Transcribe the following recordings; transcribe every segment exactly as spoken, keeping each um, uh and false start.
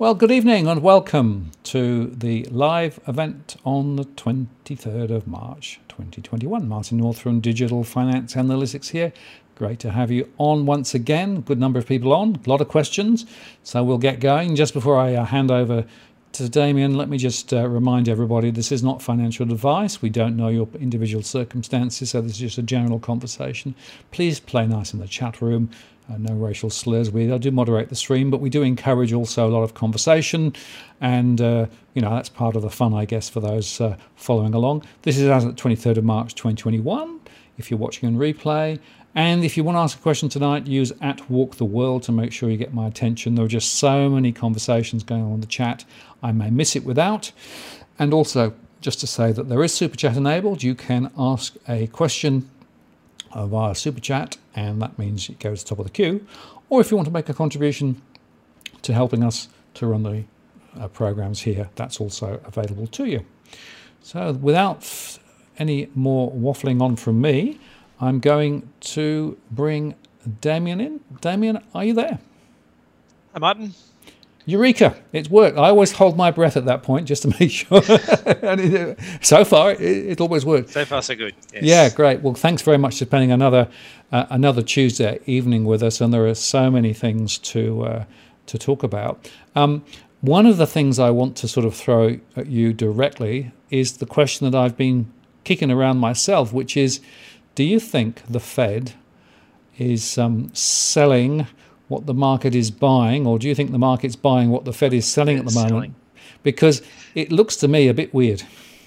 Well, good evening and welcome to the live event on the twenty-third of March twenty twenty-one. Martin North from Digital Finance Analytics here. Great to have you on once again. Good number of people on, a lot of questions. So we'll get going. Just before I uh, hand over to Damien, let me just uh, remind everybody this is not financial advice. We don't know your individual circumstances, so this is just a general conversation. Please play nice in the chat room. Uh, no racial slurs. We I do moderate the stream, but we do encourage also a lot of conversation, and uh, you know that's part of the fun, I guess, for those uh, following along. This is as of the twenty-third of March twenty twenty-one. If you're watching on replay, and if you want to ask a question tonight, use at Walk the World to make sure you get my attention. There are just so many conversations going on in the chat. I may miss it without, and also just to say that there is super chat enabled. You can ask a question via super chat, and that means it goes to the top of the queue. Or if you want to make a contribution to helping us to run the uh, programs here, that's also available to you. So without any more waffling on from me, I'm going to bring Damien in. Damien, are you there? Hi, Martin. Eureka! It's worked. I always hold my breath at that point just to make sure. And it, so far, it, it always works. So far, so good. Yes. Yeah, great. Well, thanks very much for spending another uh, another Tuesday evening with us. And there are so many things to uh, to talk about. Um, one of the things I want to sort of throw at you directly is the question that I've been kicking around myself, which is, do you think the Fed is um, selling what the market is buying, or do you think the market's buying what the Fed is selling at the moment? Selling. Because it looks to me a bit weird.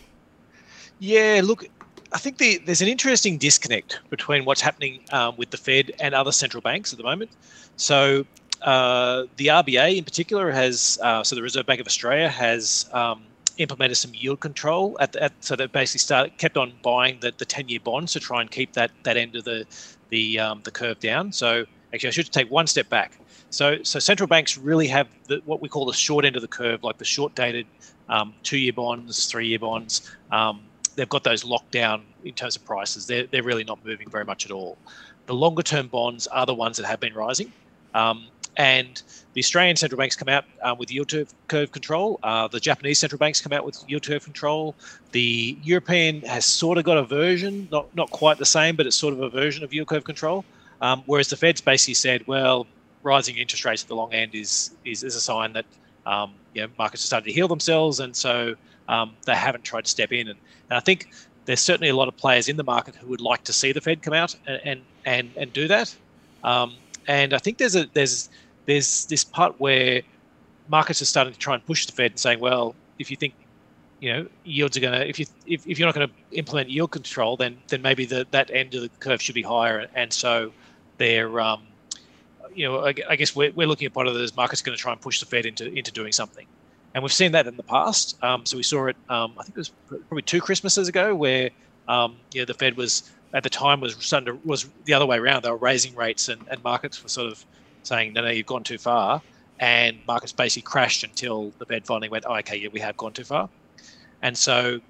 Yeah, look, I think the, there's an interesting disconnect between what's happening um, with the Fed and other central banks at the moment. So uh, the R B A in particular has, uh, so the Reserve Bank of Australia has um, implemented some yield control. At, at so they basically started kept on buying the, the ten-year bonds to try and keep that that end of the the um, the curve down. So actually, I should take one step back. So, so central banks really have the, what we call the short end of the curve, like the short-dated um, two-year bonds, three-year bonds. Um, they've got those locked down in terms of prices. They're, they're really not moving very much at all. The longer-term bonds are the ones that have been rising. Um, and the Australian central banks come out uh, with yield curve control. Uh, the Japanese central banks come out with yield curve control. The European has sort of got a version, not, not quite the same, but it's sort of a version of yield curve control. Um, whereas the Fed's basically said, well, rising interest rates at the long end is is, is a sign that um, you know, markets are starting to heal themselves, and so um, they haven't tried to step in. And, and I think there's certainly a lot of players in the market who would like to see the Fed come out and and and, and do that. Um, and I think there's a there's there's this part where markets are starting to try and push the Fed and saying, well, if you think you know yields are going to if you if, if you're not going to implement yield control, then then maybe the, that end of the curve should be higher, and so they're, um, you know, I, I guess we're, we're looking at part of those markets going to try and push the Fed into into doing something, and we've seen that in the past. Um, so we saw it, um, I think it was probably two Christmases ago, where um, you know the Fed was at the time was starting to, was the other way around. They were raising rates, and, and markets were sort of saying, no, no, you've gone too far, and markets basically crashed until the Fed finally went, oh, okay, yeah, we have gone too far, and so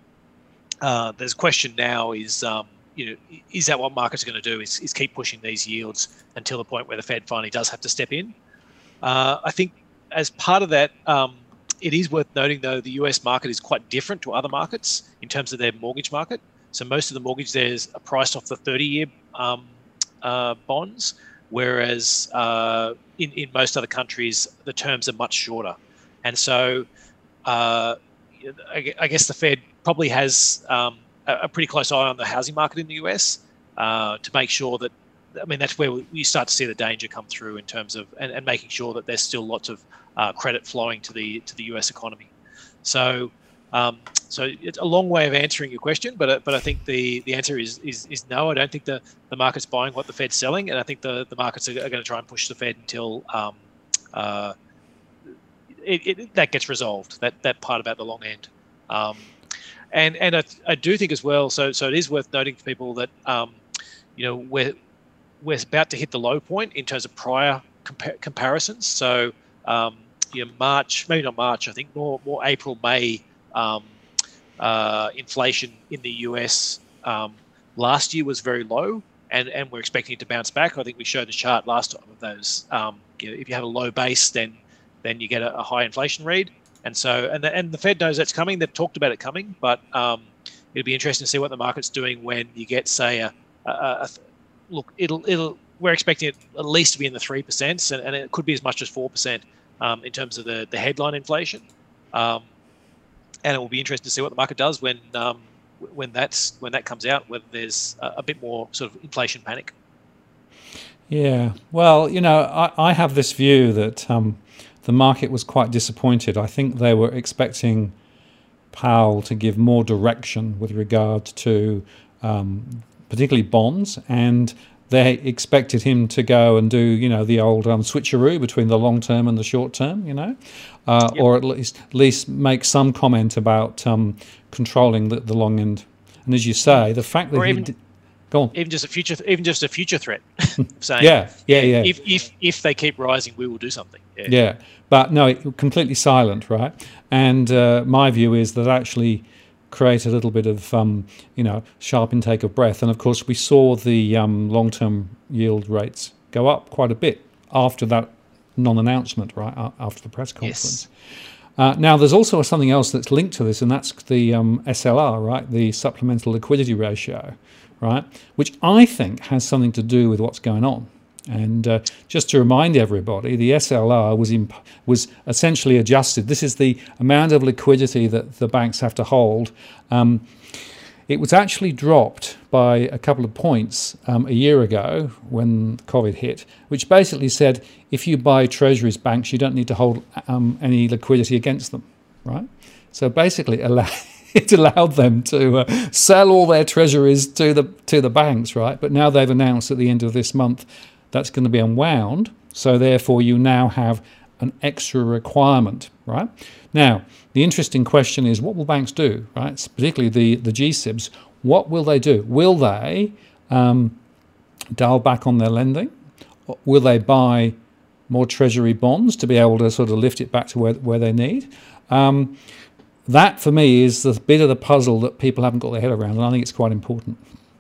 uh, there's a question now is. Um, You know, is that what markets are going to do? Is, is keep pushing these yields until the point where the Fed finally does have to step in? Uh, I think as part of that, um, it is worth noting, though, the U S market is quite different to other markets in terms of their mortgage market. So most of the mortgage there is priced off the thirty-year um, uh, bonds, whereas uh, in, in most other countries, the terms are much shorter. And so uh, I, I guess the Fed probably has um, a pretty close eye on the housing market in the U S uh, to make sure that, I mean, that's where you start to see the danger come through in terms of, and, and making sure that there's still lots of uh, credit flowing to the to the U S economy. So, um, so it's a long way of answering your question, but but I think the the answer is is, is no. I don't think the, the market's buying what the Fed's selling, and I think the, the markets are, are going to try and push the Fed until um, uh, it, it, that gets resolved. That that part about the long end. Um, And and I, I do think as well. So so it is worth noting to people that um, you know we're we're about to hit the low point in terms of prior compa- comparisons. So um, you know March, maybe not March. I think more more April, May um, uh, inflation in the U S um, last year was very low, and and we're expecting it to bounce back. I think we showed the chart last time of those. Um, you know, if you have a low base, then then you get a, a high inflation read. And so, and the, and the Fed knows that's coming. They've talked about it coming, but um, it'll be interesting to see what the market's doing when you get, say, a, a, a look. It'll it'll we're expecting it at least to be in the three percent, and, and it could be as much as four percent um, in terms of the the headline inflation. Um, and it will be interesting to see what the market does when um, when that's when that comes out, whether there's a, a bit more sort of inflation panic. Yeah, well, you know, I, I have this view that um, the market was quite disappointed. I think they were expecting Powell to give more direction with regard to um, particularly bonds, and they expected him to go and do, you know, the old um, switcheroo between the long term and the short term, you know, uh, yep. or at least at least make some comment about um, controlling the, the long end. And as you say, the fact that or he even, did, go on. even just a future, even just a future threat, saying, yeah, yeah, yeah. If if if they keep rising, we will do something. Yeah, yeah. But no, it, completely silent, right? And uh, my view is that actually create a little bit of, um, you know, sharp intake of breath. And of course, we saw the um, long-term yield rates go up quite a bit after that non-announcement, right, after the press conference. Yes. Uh, now, there's also something else that's linked to this, and that's the um, S L R, right, the supplemental liquidity ratio, right, which I think has something to do with what's going on. And uh, just to remind everybody, the S L R was imp- was essentially adjusted. This is the amount of liquidity that the banks have to hold. Um, it was actually dropped by a couple of points um, a year ago when COVID hit, which basically said if you buy treasuries banks, you don't need to hold um, any liquidity against them, right? So basically, allow- it allowed them to uh, sell all their treasuries to the to the banks, right? But now they've announced at the end of this month that's going to be unwound, so therefore you now have an extra requirement, right? Now, the interesting question is, what will banks do, right? Particularly the, the G SIBs, what will they do? Will they um, dial back on their lending? Will they buy more treasury bonds to be able to sort of lift it back to where, where they need? Um, that, for me, is the bit of the puzzle that people haven't got their head around, and I think it's quite important.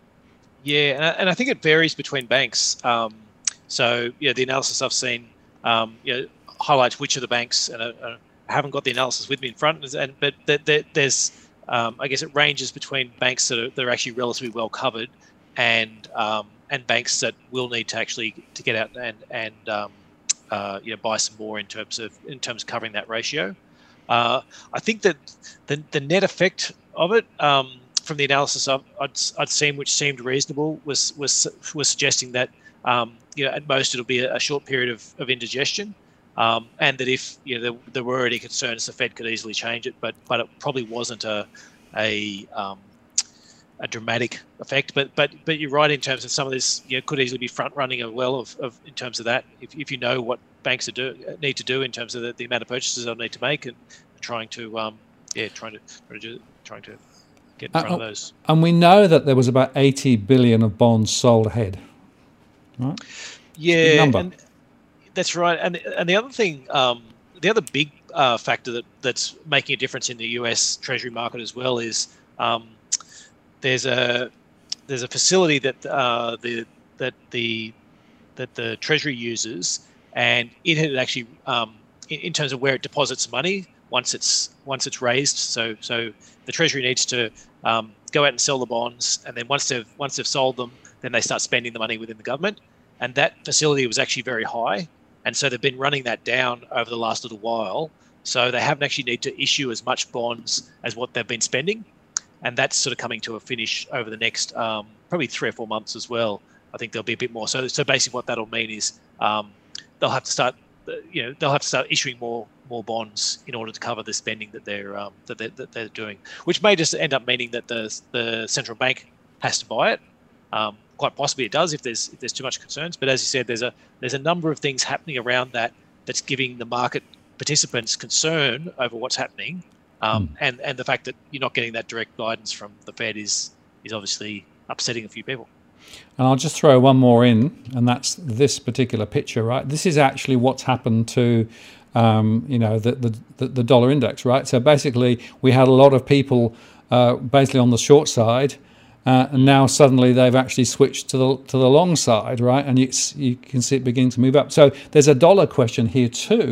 Yeah, and I, and I think it varies between banks. Um, So, yeah, the analysis I've seen, um, you know, highlights which of the banks, and I, I haven't got the analysis with me in front, and but there's, um, I guess, it ranges between banks that are, that are actually relatively well covered, and um, and banks that will need to actually to get out and and um, uh, you know, buy some more in terms of in terms of covering that ratio. Uh, I think that the the net effect of it, um, from the analysis I've, I'd I'd seen, which seemed reasonable, was was was suggesting that. Um, you know, at most it'll be a, a short period of, of indigestion, um, and that if you know there, there were any concerns, the Fed could easily change it, but but it probably wasn't a a um, a dramatic effect. But but but you're right in terms of some of this, you know, could easily be front running as well of, of in terms of that. If if you know what banks are do need to do in terms of the, the amount of purchases they'll need to make, and trying to um, yeah trying to trying to trying to get in front uh, of those. And we know that there was about eighty billion of bonds sold ahead. Right. Yeah, and that's right. And and the other thing, um, the other big uh, factor that, that's making a difference in the U S Treasury market as well is um, there's a there's a facility that uh, the that the that the Treasury uses, and it had actually um, in, in terms of where it deposits money once it's once it's raised. So so the Treasury needs to um, go out and sell the bonds, and then once they've once they've sold them, then they start spending the money within the government. And that facility was actually very high. And so they've been running that down over the last little while. So they haven't actually need to issue as much bonds as what they've been spending. And that's sort of coming to a finish over the next um, probably three or four months as well. I think there'll be a bit more. So so basically what that'll mean is um, they'll have to start, you know, they'll have to start issuing more more bonds in order to cover the spending that they're um, that, they're, that they're doing, which may just end up meaning that the the central bank has to buy it. Um, quite possibly it does if there's if there's too much concerns. But as you said, there's a there's a number of things happening around that that's giving the market participants concern over what's happening, um, mm. and and the fact that you're not getting that direct guidance from the Fed is is obviously upsetting a few people. And I'll just throw one more in, and that's this particular picture, right? This is actually what's happened to um, you know the, the the dollar index, right? So basically, we had a lot of people uh, basically on the short side. Uh, and now suddenly they've actually switched to the to the long side, right? And you you can see it beginning to move up. So there's a dollar question here too.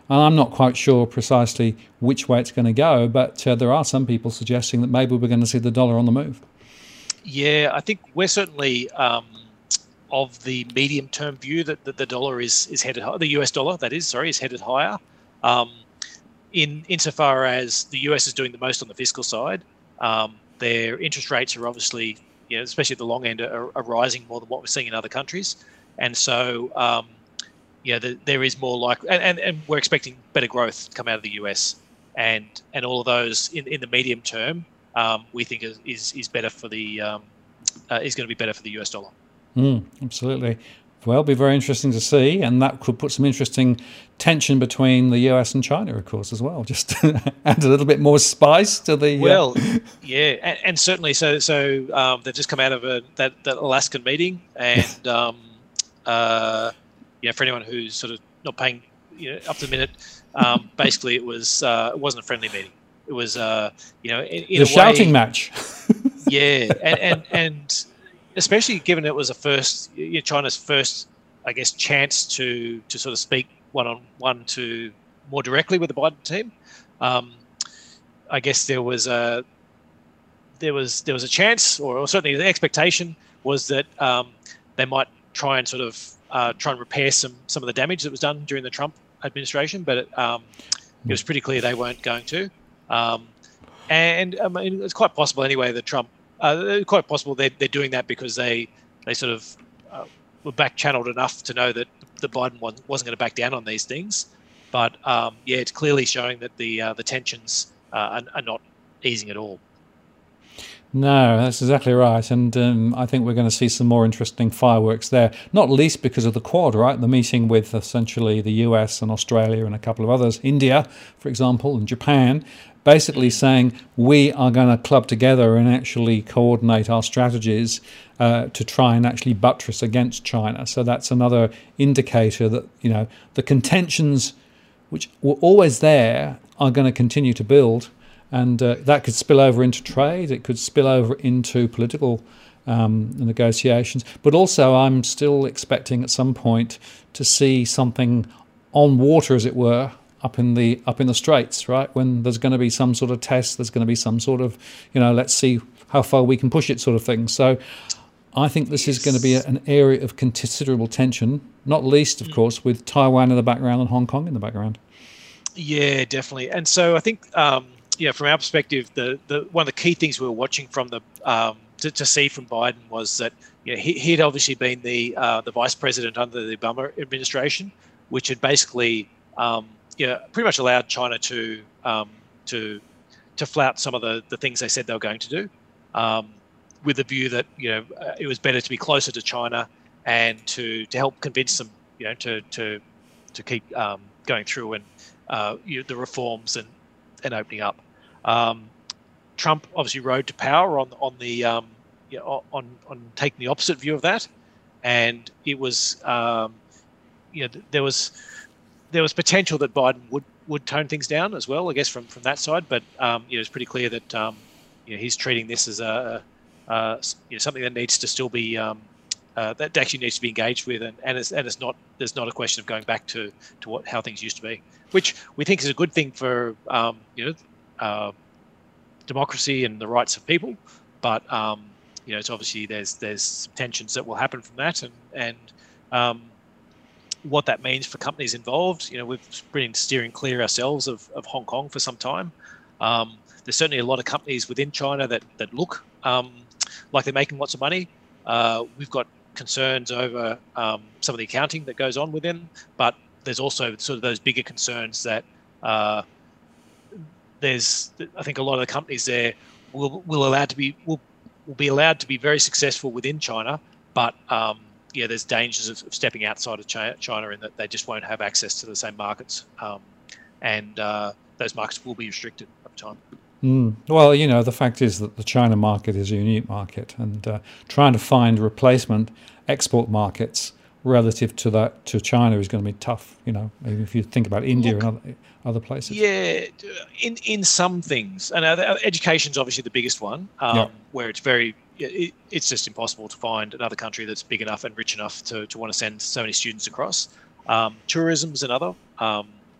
And I'm not quite sure precisely which way it's going to go, but uh, there are some people suggesting that maybe we're going to see the dollar on the move. Yeah, I think we're certainly um, of the medium-term view that, that the dollar is is headed, the U S dollar, that is, sorry, is headed higher. Um, in insofar as the U S is doing the most on the fiscal side, um, their interest rates are obviously, you know, especially at the long end, are, are rising more than what we're seeing in other countries, and so um, yeah, the, there is more like, and, and, and we're expecting better growth to come out of the U S, and and all of those in, in the medium term, um, we think is, is is better for the um, uh, is going to be better for the U S dollar. Mm, absolutely. Well, it'll be very interesting to see, and that could put some interesting tension between the U S and China, of course, as well. Just to add a little bit more spice to the. Well, uh... yeah, and, and certainly, so so um, they've just come out of a, that that Alaskan meeting, and um, uh, yeah, for anyone who's sort of not paying, you know, up to the minute, um, basically it was uh, it wasn't a friendly meeting. It was, uh, you know, in, in the a shouting way, match. Yeah, and, and and especially given it was a first, you know, China's first, I guess, chance to to sort of speak one on one to more directly with the Biden team. Um, I guess there was a there was there was a chance, or, or certainly the expectation was that um, they might try and sort of uh, try and repair some some of the damage that was done during the Trump administration, but it, um, it was pretty clear they weren't going to. Um, and I mean, it's quite possible anyway that Trump, uh, quite possible they're, they're doing that because they they sort of uh, were back channeled enough to know that the Biden wasn't going to back down on these things. But um, yeah, it's clearly showing that the uh, the tensions uh, are, are not easing at all. No, that's exactly right. And um, I think we're going to see some more interesting fireworks there, not least because of the Quad, right? The meeting with essentially the U S and Australia and a couple of others, India, for example, and Japan, basically saying we are going to club together and actually coordinate our strategies uh, to try and actually buttress against China. So that's another indicator that, you know, the contentions which were always there are going to continue to build. And uh, that could spill over into trade. It could spill over into political um, negotiations. But also, I'm still expecting at some point to see something on water, as it were, up in the up in the Straits, right? When there's going to be some sort of test, there's going to be some sort of, you know, let's see how far we can push it, sort of thing. So, I think this is going to be an area of considerable tension, not least, of course, with Taiwan in the background and Hong Kong in the background. Yeah, definitely. And so I think. Um, Yeah, from our perspective, the, the one of the key things we were watching from the um, to, to see from Biden was that, you know, he he'd obviously been the uh, the vice president under the Obama administration, which had basically um, you know, pretty much allowed China to um, to to flout some of the, the things they said they were going to do, um, with the view that, you know, uh, it was better to be closer to China and to to help convince them, you know, to to to keep um, going through and uh, you know, the reforms and and opening up. Um, Trump obviously rode to power on on the um, you know, on on taking the opposite view of that, and it was um, you know there was there was potential that Biden would, would tone things down as well, I guess, from, from that side. But um, you know, it's pretty clear that um, you know, he's treating this as a, a you know, something that needs to still be um, uh, that actually needs to be engaged with, and, and it's and it's not there's not a question of going back to to what how things used to be, which we think is a good thing for um, you know. Uh, democracy and the rights of people, but um, you know, it's obviously there's there's some tensions that will happen from that, and and um, what that means for companies involved. You know, we've been steering clear ourselves of, of Hong Kong for some time. Um, there's certainly a lot of companies within China that that look um, like they're making lots of money. Uh, we've got concerns over um, some of the accounting that goes on within, but there's also sort of those bigger concerns that. Uh, There's, I think, a lot of the companies there will will allowed to be will will be allowed to be very successful within China, but um, yeah, there's dangers of, of stepping outside of China in that they just won't have access to the same markets, um, and uh, those markets will be restricted over time. Mm. Well, you know, the fact is that the China market is a unique market, and uh, trying to find replacement export markets relative to that to China is going to be tough. You know, if you think about India Look, and other other places. Yeah, in in some things, and uh, education's obviously the biggest one, um, yeah. where it's very it, it's just impossible to find another country that's big enough and rich enough to to want to send so many students across. Um, tourism's another, um,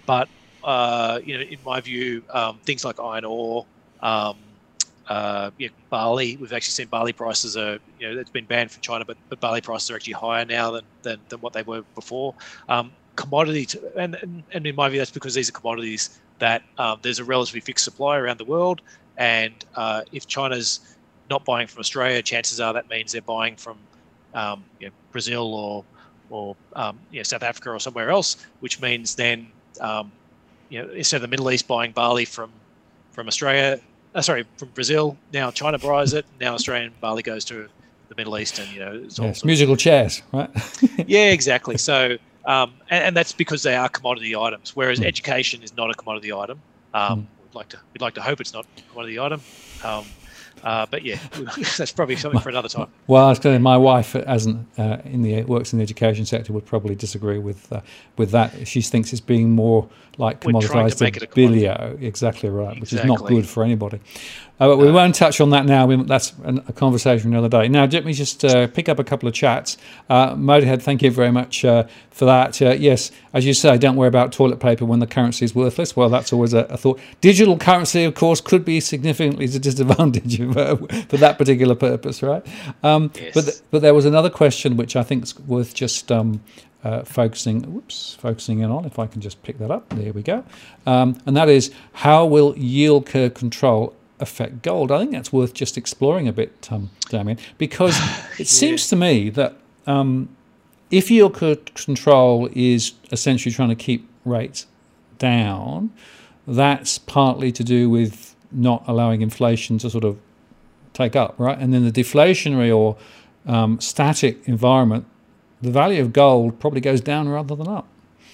but uh, you know, in my view, um, things like iron ore, um, uh, yeah, barley. We've actually seen barley prices are, you know, it's been banned from China, but, but barley prices are actually higher now than than, than what they were before. Um, commodity, to, and, and and in my view, that's because these are commodities that um, there's a relatively fixed supply around the world, and uh, if China's not buying from Australia, chances are that means they're buying from um, you know, Brazil or or um, you know, South Africa or somewhere else, which means then um, you know, instead of the Middle East buying barley from from Australia, uh, sorry, from Brazil, now China buys it. Now Australian barley goes to the Middle East, and you know, it's all yes, musical of, chairs, right? Yeah, exactly. So, um, and, and that's because they are commodity items, whereas mm. education is not a commodity item. Um, mm. We'd like to we'd like to hope it's not a commodity item. Um, Uh, but yeah, that's probably something for another time. Well, I was going to, my wife, as an, uh, in the works in the education sector, would probably disagree with uh, with that. She thinks it's being more like commoditized to bilio. Exactly right, exactly. Which is not good for anybody. Uh, but we uh, won't touch on that now. We, that's an, a conversation another day. Now, let me just uh, pick up a couple of chats. Uh, Motorhead, thank you very much uh, for that. Uh, yes, as you say, don't worry about toilet paper when the currency is worthless. Well, that's always a, a thought. Digital currency, of course, could be significantly to disadvantage of, uh, for that particular purpose, right? Um, yes. But th- but there was another question which I think is worth just um, uh, focusing. Whoops, focusing in on. If I can just pick that up, there we go. Um, and that is, how will yield curve control affect gold? I think that's worth just exploring a bit, um, Damien, because it yeah. seems to me that um, if yield curve control is essentially trying to keep rates down, that's partly to do with not allowing inflation to sort of take up, right? And then the deflationary or um, static environment, the value of gold probably goes down rather than up.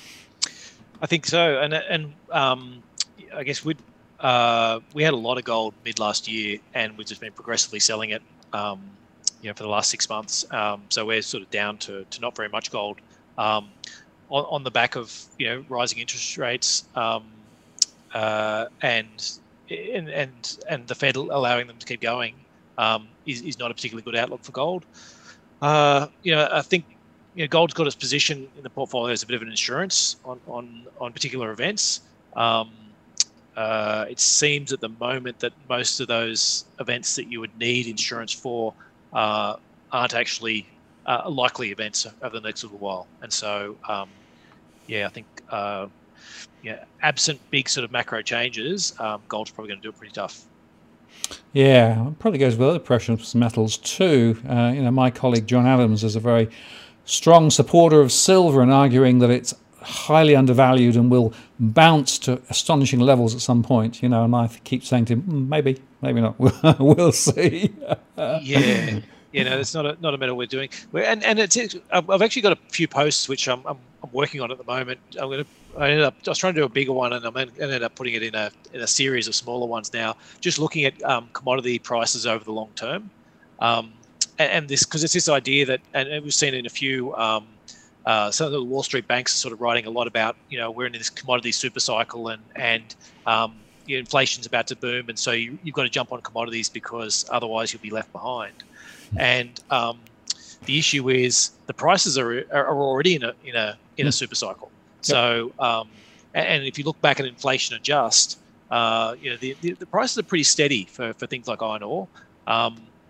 I think so, and and um, I guess we'd. Uh, we had a lot of gold mid last year, and we've just been progressively selling it, um, you know, for the last six months. Um, so we're sort of down to, to not very much gold, um, on, on the back of, you know, rising interest rates, um, uh, and and and and the Fed allowing them to keep going um, is is not a particularly good outlook for gold. Uh, you know, I think, you know, gold's got its position in the portfolio as a bit of an insurance on on on particular events. Um, Uh, it seems at the moment that most of those events that you would need insurance for uh, aren't actually uh, likely events over the next little while. And so, um, yeah, I think, uh, yeah, absent big sort of macro changes, um, gold's probably going to do it pretty tough. Yeah, it probably goes with other precious metals too. Uh, you know, my colleague John Adams is a very strong supporter of silver and arguing that it's highly undervalued and will bounce to astonishing levels at some point, you know, and I keep saying to him, mm, maybe, maybe not. We'll see. Yeah, you know, it's not a not a metal we're doing. We're, and and it's I've actually got a few posts which I'm I'm, I'm working on at the moment. I'm gonna I ended up I was trying to do a bigger one, and I ended up putting it in a in a series of smaller ones now, just looking at um, commodity prices over the long term, um, and, and this because it's this idea that, and we've seen it in a few. Um, Uh, some of the Wall Street banks are sort of writing a lot about, you know, we're in this commodity super cycle, and and um, you know, inflation's about to boom, and so you, you've got to jump on commodities because otherwise you'll be left behind. And um, the issue is the prices are are already in a in a in a super cycle. So um, and if you look back at inflation adjust, uh, you know, the, the the prices are pretty steady for for things like iron ore um,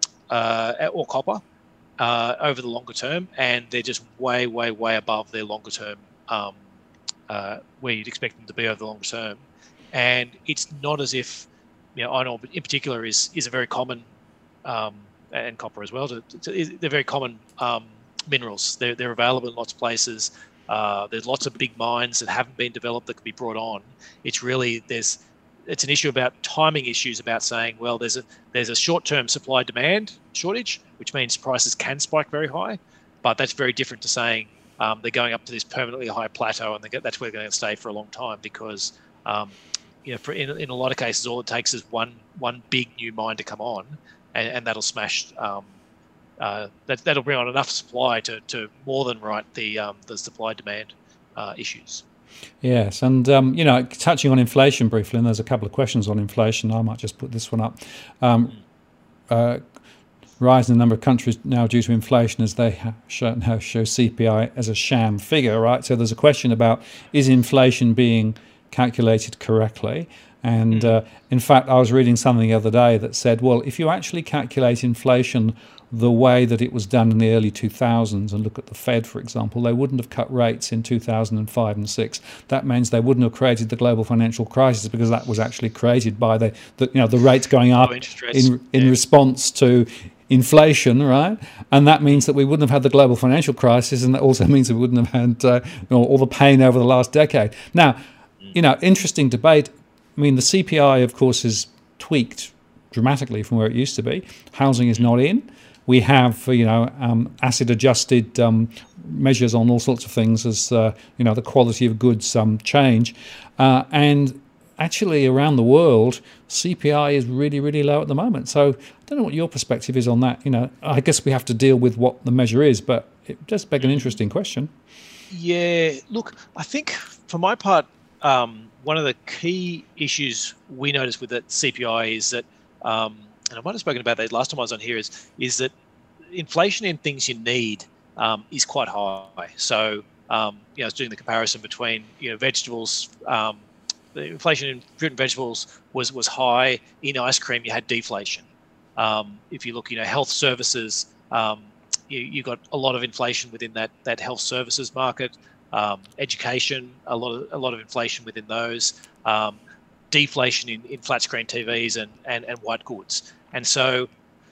uh, or copper. Uh, over the longer term, and they're just way, way, way above their longer term, um, uh, where you'd expect them to be over the longer term. And it's not as if, you know, iron ore in particular is is a very common, um, and copper as well. To, to, they're very common um, minerals. They're they're available in lots of places. Uh, there's lots of big mines that haven't been developed that can be brought on. It's really there's it's an issue about timing issues about saying, well, there's a there's a short-term supply demand shortage, which means prices can spike very high, but that's very different to saying um, they're going up to this permanently high plateau and they get, that's where they're going to stay for a long time, because um, you know, for, in, in a lot of cases, all it takes is one one big new mine to come on, and, and that'll smash um, uh, that that'll bring on enough supply to to more than right the um, the supply demand uh, issues. Yes, and um, you know, touching on inflation briefly, and there's a couple of questions on inflation. I might just put this one up. Um, uh, rise in the number of countries now due to inflation as they have shown, have show C P I as a sham figure, right? So there's a question about, is inflation being calculated correctly. And Mm. uh, in fact, I was reading something the other day that said, well, if you actually calculate inflation the way that it was done in the early two thousands and look at the Fed, for example, they wouldn't have cut rates in two thousand five and six. That means they wouldn't have created the global financial crisis, because that was actually created by the, the you know the rates going up in in yeah. response to inflation, right? And that means that we wouldn't have had the global financial crisis, and that also means we wouldn't have had uh, you know, all the pain over the last decade. Now, you know, interesting debate. I mean, the C P I, of course, is tweaked dramatically from where it used to be. Housing is not in. We have, you know, um, acid-adjusted um, measures on all sorts of things as, uh, you know, the quality of goods um, change. Uh, and actually, around the world, C P I is really, really low at the moment. So I don't know what your perspective is on that. You know, I guess we have to deal with what the measure is, but it does beg an interesting question. Yeah, look, I think for my part, um, one of the key issues we noticed with that C P I is that, um, and I might have spoken about that last time I was on here, is is that inflation in things you need um, is quite high. So, um, you know, I was doing the comparison between, you know, vegetables. Um, the inflation in fruit and vegetables was was high. In ice cream, you had deflation. Um, if you look, you know, health services, um, you you got a lot of inflation within that that health services market. Um, education, a lot of a lot of inflation within those. Um, deflation in, in flat screen T Vs and, and, and white goods. And so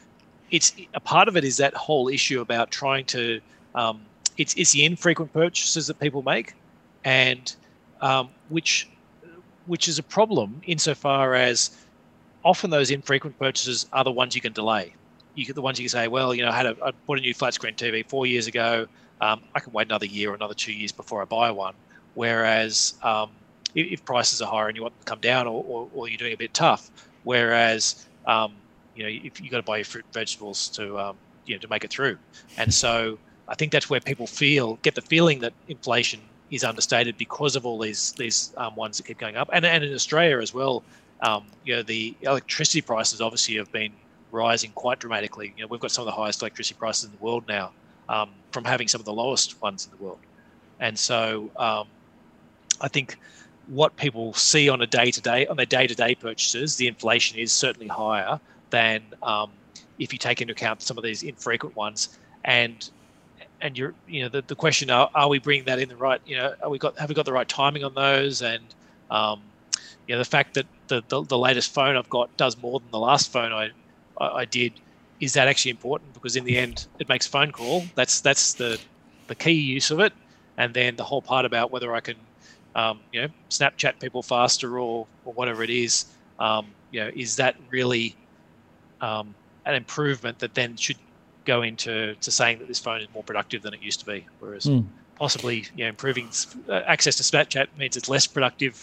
it's a part of it is that whole issue about trying to, um, it's, it's the infrequent purchases that people make, and um, which, which is a problem insofar as often those infrequent purchases are the ones you can delay. You get the ones you can say, well, you know, I had a, I bought a new flat screen T V four years ago. Um, I can wait another year or another two years before I buy one. Whereas, um, if prices are higher and you want them to come down, or, or, or you're doing a bit tough. Whereas, um, you know, if you got to buy your fruit and vegetables to, um, you know, to make it through. And so I think that's where people feel, get the feeling that inflation is understated because of all these, these um, ones that keep going up. And, and in Australia as well, um, you know, the electricity prices obviously have been rising quite dramatically. You know, we've got some of the highest electricity prices in the world now, um, from having some of the lowest ones in the world. And so um, I think what people see on a day-to-day, on their day-to-day purchases, the inflation is certainly higher than um, if you take into account some of these infrequent ones. And and you're, you know, the, the question, are, are we bringing that in the right, you know, are we got, have we got the right timing on those? And um, you know, the fact that the, the the latest phone I've got does more than the last phone I I, I did, is that actually important? Because in the end, it makes a phone call. That's that's the the key use of it. And then the whole part about whether I can, Um, you know, Snapchat people faster or or whatever it is, um, you know, is that really um, an improvement that then should go into to saying that this phone is more productive than it used to be? Whereas mm. possibly, you know, improving access to Snapchat means it's less productive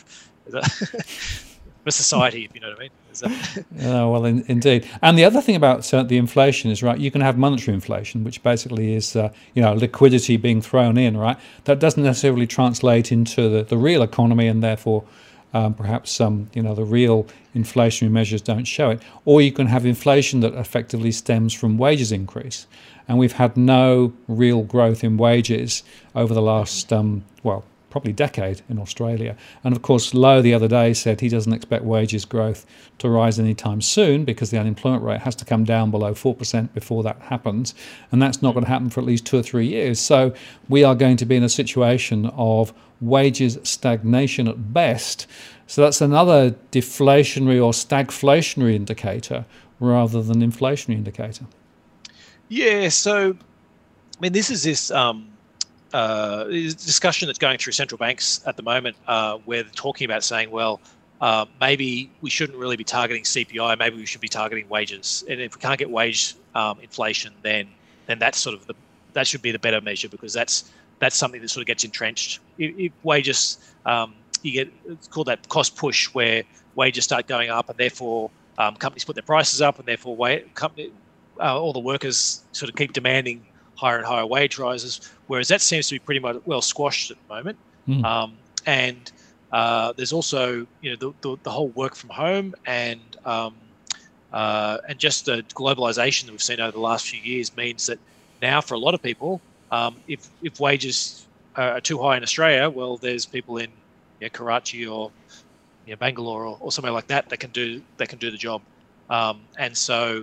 for society, if you know what I mean. Is that... oh, well, in, indeed. And the other thing about uh, the inflation is, right, you can have monetary inflation, which basically is, uh, you know, liquidity being thrown in, right? That doesn't necessarily translate into the, the real economy, and therefore um, perhaps, um, you know, the real inflationary measures don't show it. Or you can have inflation that effectively stems from wages increase. And we've had no real growth in wages over the last, um, well, probably decade in Australia. And of course, Lowe the other day said he doesn't expect wages growth to rise anytime soon, because the unemployment rate has to come down below four percent before that happens. And that's not going to happen for at least two or three years. So we are going to be in a situation of wages stagnation at best. So that's another deflationary or stagflationary indicator rather than inflationary indicator. Yeah, so, I mean, this is this um, uh, discussion that's going through central banks at the moment, uh, where they're talking about saying, well, uh, maybe we shouldn't really be targeting C P I, maybe we should be targeting wages. And if we can't get wage um, inflation, then then that's sort of the, that should be the better measure, because that's that's something that sort of gets entrenched. If, if wages, um, you get, it's called that cost push, where wages start going up, and therefore um, companies put their prices up, and therefore wage, company, uh, all the workers sort of keep demanding higher and higher wage rises, whereas that seems to be pretty much well squashed at the moment. Mm. Um, and uh, there's also, you know, the, the, the whole work from home and um, uh, and just the globalization that we've seen over the last few years means that now for a lot of people, um, if if wages are too high in Australia, well, there's people in you know, Karachi or you know, Bangalore or, or somewhere like that that can do that can do the job. Um, and so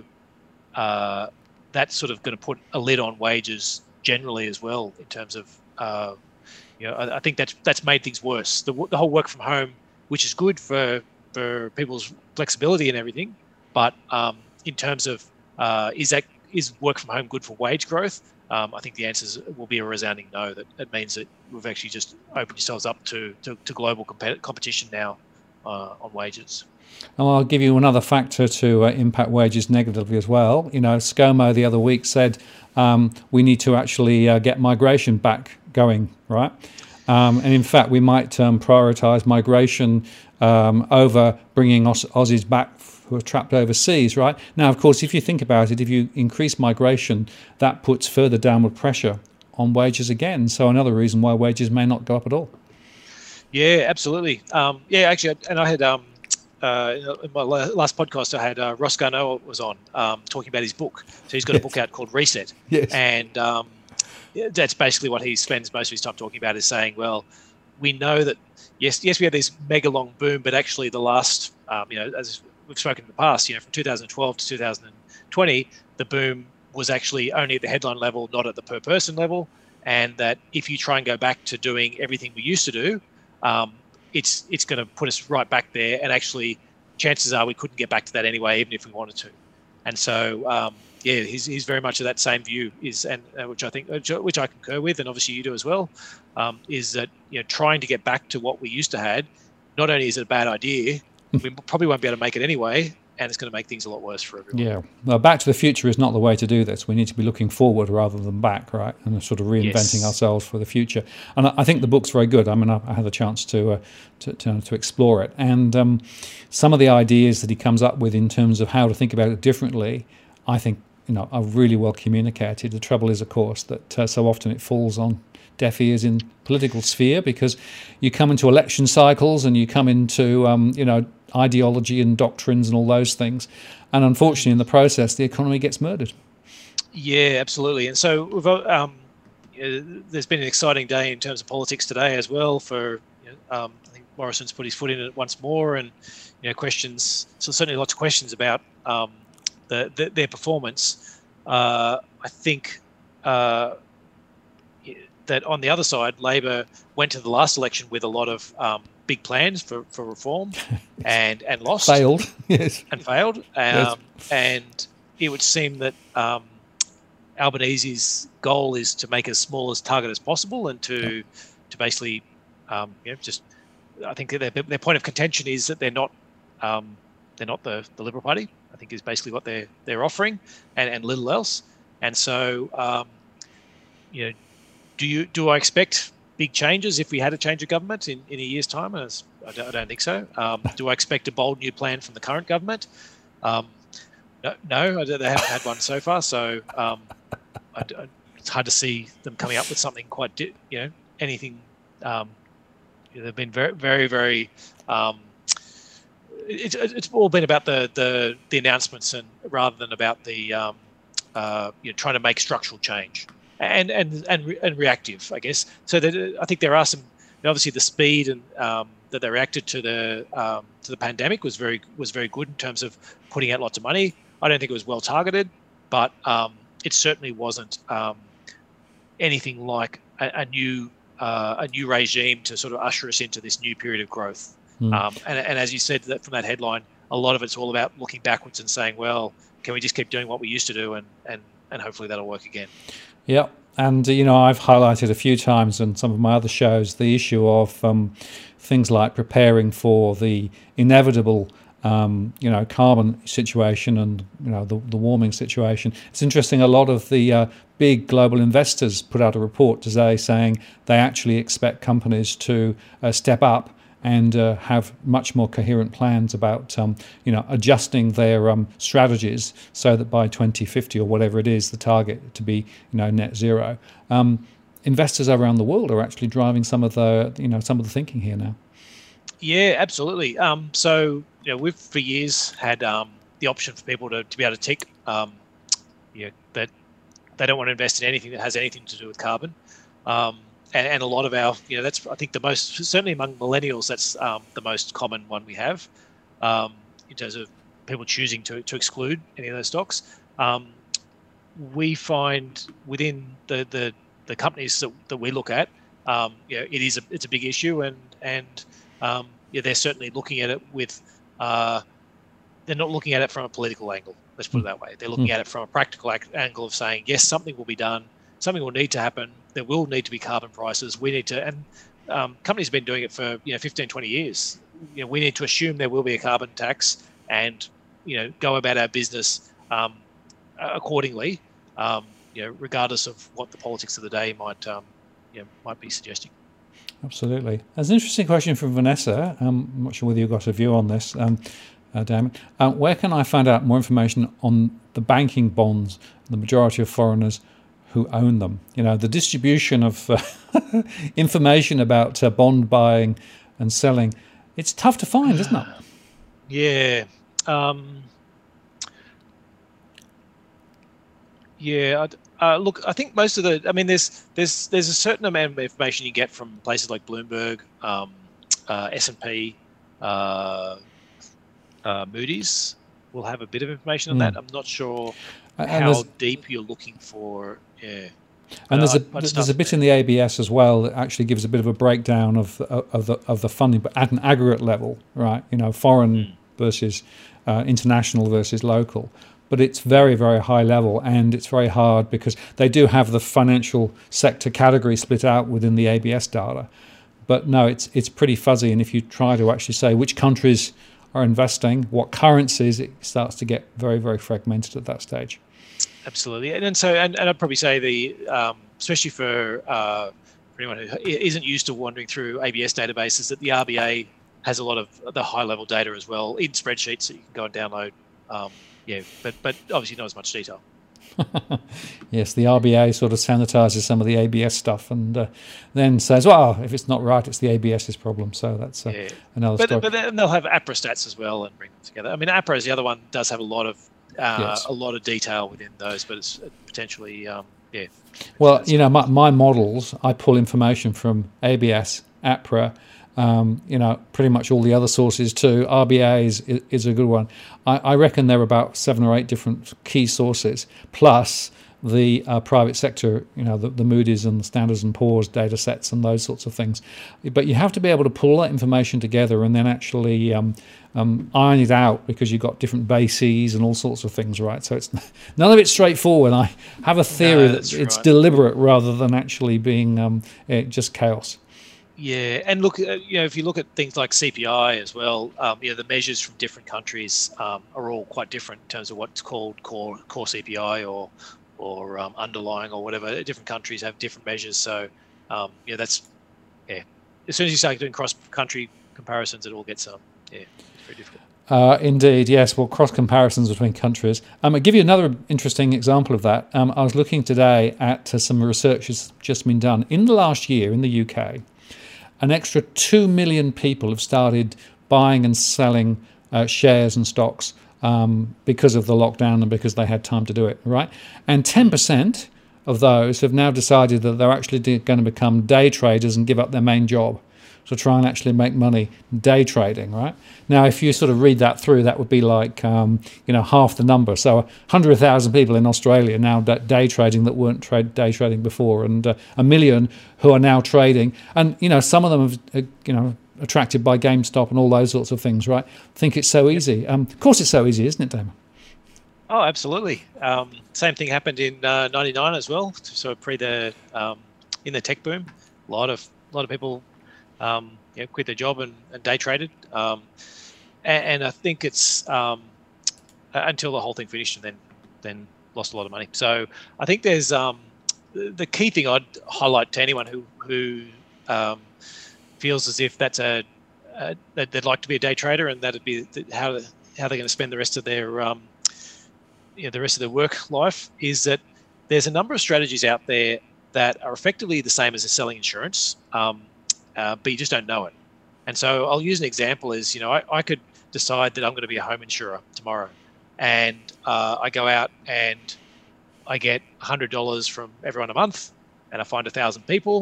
uh, that's sort of going to put a lid on wages generally as well in terms of uh, you know I, I think that's that's made things worse. The, the whole work from home, which is good for for people's flexibility and everything, but um, in terms of uh, is that is work from home good for wage growth? Um, I think the answers will be a resounding no. That it means that we've actually just opened yourselves up to to, to global compet- competition now uh, on wages. And I'll give you another factor to uh, impact wages negatively as well. You know, ScoMo the other week said um, we need to actually uh, get migration back going, right? Um, and in fact, we might um, prioritise migration um, over bringing Aus- Aussies back who are trapped overseas, right? Now, of course, if you think about it, if you increase migration, that puts further downward pressure on wages again. So another reason why wages may not go up at all. Yeah, absolutely. Um, yeah, actually, and I had um, uh, in my last podcast, I had uh, Ross Garnaut was on um, talking about his book. So he's got Yes. a book out called Reset, Yes. and um, that's basically what he spends most of his time talking about. Is saying, well, we know that yes, yes, we had this mega long boom, but actually the last, um, you know, as we've spoken in the past, you know, from two thousand twelve to two thousand twenty, the boom was actually only at the headline level, not at the per person level. And that if you try and go back to doing everything we used to do, um, it's it's going to put us right back there. And actually, chances are we couldn't get back to that anyway, even if we wanted to. And so, um, yeah, he's, he's very much of that same view, is and uh, which I think which, which I concur with, and obviously you do as well. Um, is that you know trying to get back to what we used to had, not only is it a bad idea, we probably won't be able to make it anyway, and it's going to make things a lot worse for everyone. Yeah, well, back to the future is not the way to do this. We need to be looking forward rather than back, right? And sort of reinventing Yes. ourselves for the future. And I, I think the book's very good. I mean, I, I had a chance to, uh, to, to to explore it, and um, some of the ideas that he comes up with in terms of how to think about it differently, I think you know are really well communicated. The trouble is, of course, that uh, so often it falls on deaf ears in political sphere because you come into election cycles and you come into um, you know ideology and doctrines and all those things, and unfortunately in the process the economy gets murdered. Yeah, absolutely. And so we've, um, uh, there's been an exciting day in terms of politics today as well. For you know, um, I think Morrison's put his foot in it once more, and you know questions. So certainly lots of questions about um, the, the, their performance. Uh, I think. Uh, that on the other side, Labor went to the last election with a lot of um, big plans for, for reform and, and lost. Failed, yes. And failed. Um, Yes. And it would seem that um, Albanese's goal is to make as small as target as possible and to yeah. to basically, um, you know, just, I think their, their point of contention is that they're not um, they're not the, the Liberal Party, I think is basically what they're, they're offering, and, and little else. And so, um, you know, Do you do I expect big changes if we had a change of government in, in a year's time? As I don't, I don't think so. Um, do I expect a bold new plan from the current government? Um, no, no, they haven't had one so far. So um, I, I, it's hard to see them coming up with something quite, di- you know, anything. Um, you know, they've been very, very, very. Um, it, it's all been about the, the the announcements and rather than about the um, uh, you know trying to make structural change. And and and and reactive, I guess. So that I think there are some. Obviously, the speed and um, that they reacted to the um, to the pandemic was very was very good in terms of putting out lots of money. I don't think it was well targeted, but um, it certainly wasn't um, anything like a, a new uh, a new regime to sort of usher us into this new period of growth. Mm. Um, and and as you said that from that headline, a lot of it's all about looking backwards and saying, well, can we just keep doing what we used to do, and and and hopefully that'll work again. Yeah, and you know I've highlighted a few times in some of my other shows the issue of um, things like preparing for the inevitable, um, you know, carbon situation and you know the, the warming situation. It's interesting. A lot of the uh, big global investors put out a report today saying they actually expect companies to uh, step up and uh, have much more coherent plans about, um, you know, adjusting their um, strategies so that by twenty fifty or whatever it is, the target to be, you know, net zero. Um, investors around the world are actually driving some of the, you know, some of the thinking here now. Yeah, absolutely. Um, so, you know, we've for years had um, the option for people to, to be able to tick, um, you know, that they don't want to invest in anything that has anything to do with carbon. Um, and, and a lot of our, you know, that's I think the most certainly among millennials, that's um, the most common one we have um, in terms of people choosing to to exclude any of those stocks. Um, we find within the the, the companies that, that we look at, um, you know, it is a it's a big issue, and and um, yeah, they're certainly looking at it with. Uh, they're not looking at it from a political angle. Let's put it that way. They're looking mm. at it from a practical ac- angle of saying, yes, something will be done, something will need to happen. There will need to be carbon prices. We need to, and um, companies have been doing it for you know fifteen, twenty years. You know, we need to assume there will be a carbon tax, and you know, go about our business um, accordingly. Um, you know, regardless of what the politics of the day might, um, you know, might be suggesting. Absolutely. There's an interesting question from Vanessa. Um, I'm not sure whether you've got a view on this. Um, Uh, Damon, uh, where can I find out more information on the banking bonds, the majority of foreigners who own them? You know, the distribution of uh, information about uh, bond buying and selling, it's tough to find, isn't it? Yeah. Um, yeah. Uh, look, I think most of the, I mean, there's there's there's a certain amount of information you get from places like Bloomberg, um, uh, S and P, uh, Uh, Moody's will have a bit of information on mm. that. I'm not sure and how deep you're looking for. Yeah, and there's a I'd there's a bit there. in the A B S as well that actually gives a bit of a breakdown of of the of the funding, but at an aggregate level, right? You know, foreign mm. versus uh, international versus local. But it's very, very high level, and it's very hard because they do have the financial sector category split out within the A B S data. But no, it's it's pretty fuzzy, and if you try to actually say which countries are investing, what currencies, it starts to get very, very fragmented at that stage. Absolutely, and, and so, and, and I'd probably say the, um, especially for, uh, for anyone who isn't used to wandering through A B S databases, that the R B A has a lot of the high-level data as well in spreadsheets that you can go and download. Um, yeah, but but obviously not as much detail. Yes, the R B A sort of sanitizes some of the A B S stuff and uh, then says, well, if it's not right, it's the ABS's problem. So that's uh, yeah. another but, story. But then they'll have APRA stats as well and bring them together. I mean, APRA is the other one, does have a lot of uh, yes. a lot of detail within those, but it's potentially, um, yeah. Well, you know, my, my models, I pull information from A B S, APRA, Um, you know, pretty much all the other sources too. R B A is, is a good one. I, I reckon there are about seven or eight different key sources, plus the uh, private sector, you know, the, the Moody's and the Standards and Poor's data sets and those sorts of things. But you have to be able to pull that information together and then actually um, um, iron it out, because you've got different bases and all sorts of things, right? So it's none of it's straightforward. I have a theory no, that it's right. deliberate rather than actually being um, just chaos. Yeah, and look, you know, if you look at things like C P I as well, um, you know, the measures from different countries um, are all quite different in terms of what's called core core C P I or or um, underlying or whatever. Different countries have different measures, so um, yeah, that's yeah. As soon as you start doing cross-country comparisons, it all gets um, yeah, it's very difficult. Uh, indeed, yes. Well, cross comparisons between countries. Um, I'll give you another interesting example of that. Um, I was looking today at uh, some research that's just been done in the last year in the U K. An extra two million people have started buying and selling uh, shares and stocks um, because of the lockdown and because they had time to do it, right? And ten percent of those have now decided that they're actually going to become day traders and give up their main job to try and actually make money day trading, right? Now, if you sort of read that through, that would be like, um, you know, half the number. So one hundred thousand people in Australia now day trading that weren't trade day trading before, and uh, a million who are now trading. And, you know, some of them have, uh, you know, attracted by GameStop and all those sorts of things, right? Think it's so easy. Um, of course it's so easy, isn't it, Damon? Oh, absolutely. Um, same thing happened in uh, ninety-nine as well. So pre the, um, in the tech boom, a lot of, a lot of people Um, you know, quit their job and, and day traded, um, and, and I think it's um, until the whole thing finished, and then then lost a lot of money. So I think there's um, the, the key thing I'd highlight to anyone who who um, feels as if that's a, a that they'd like to be a day trader, and that'd be how how they're going to spend the rest of their um, you know, the rest of their work life, is that there's a number of strategies out there that are effectively the same as a selling insurance. Um, Uh, but you just don't know it. And so I'll use an example is, you know, I, I could decide that I'm going to be a home insurer tomorrow. And uh, I go out and I get one hundred dollars from everyone a month, and I find one thousand people,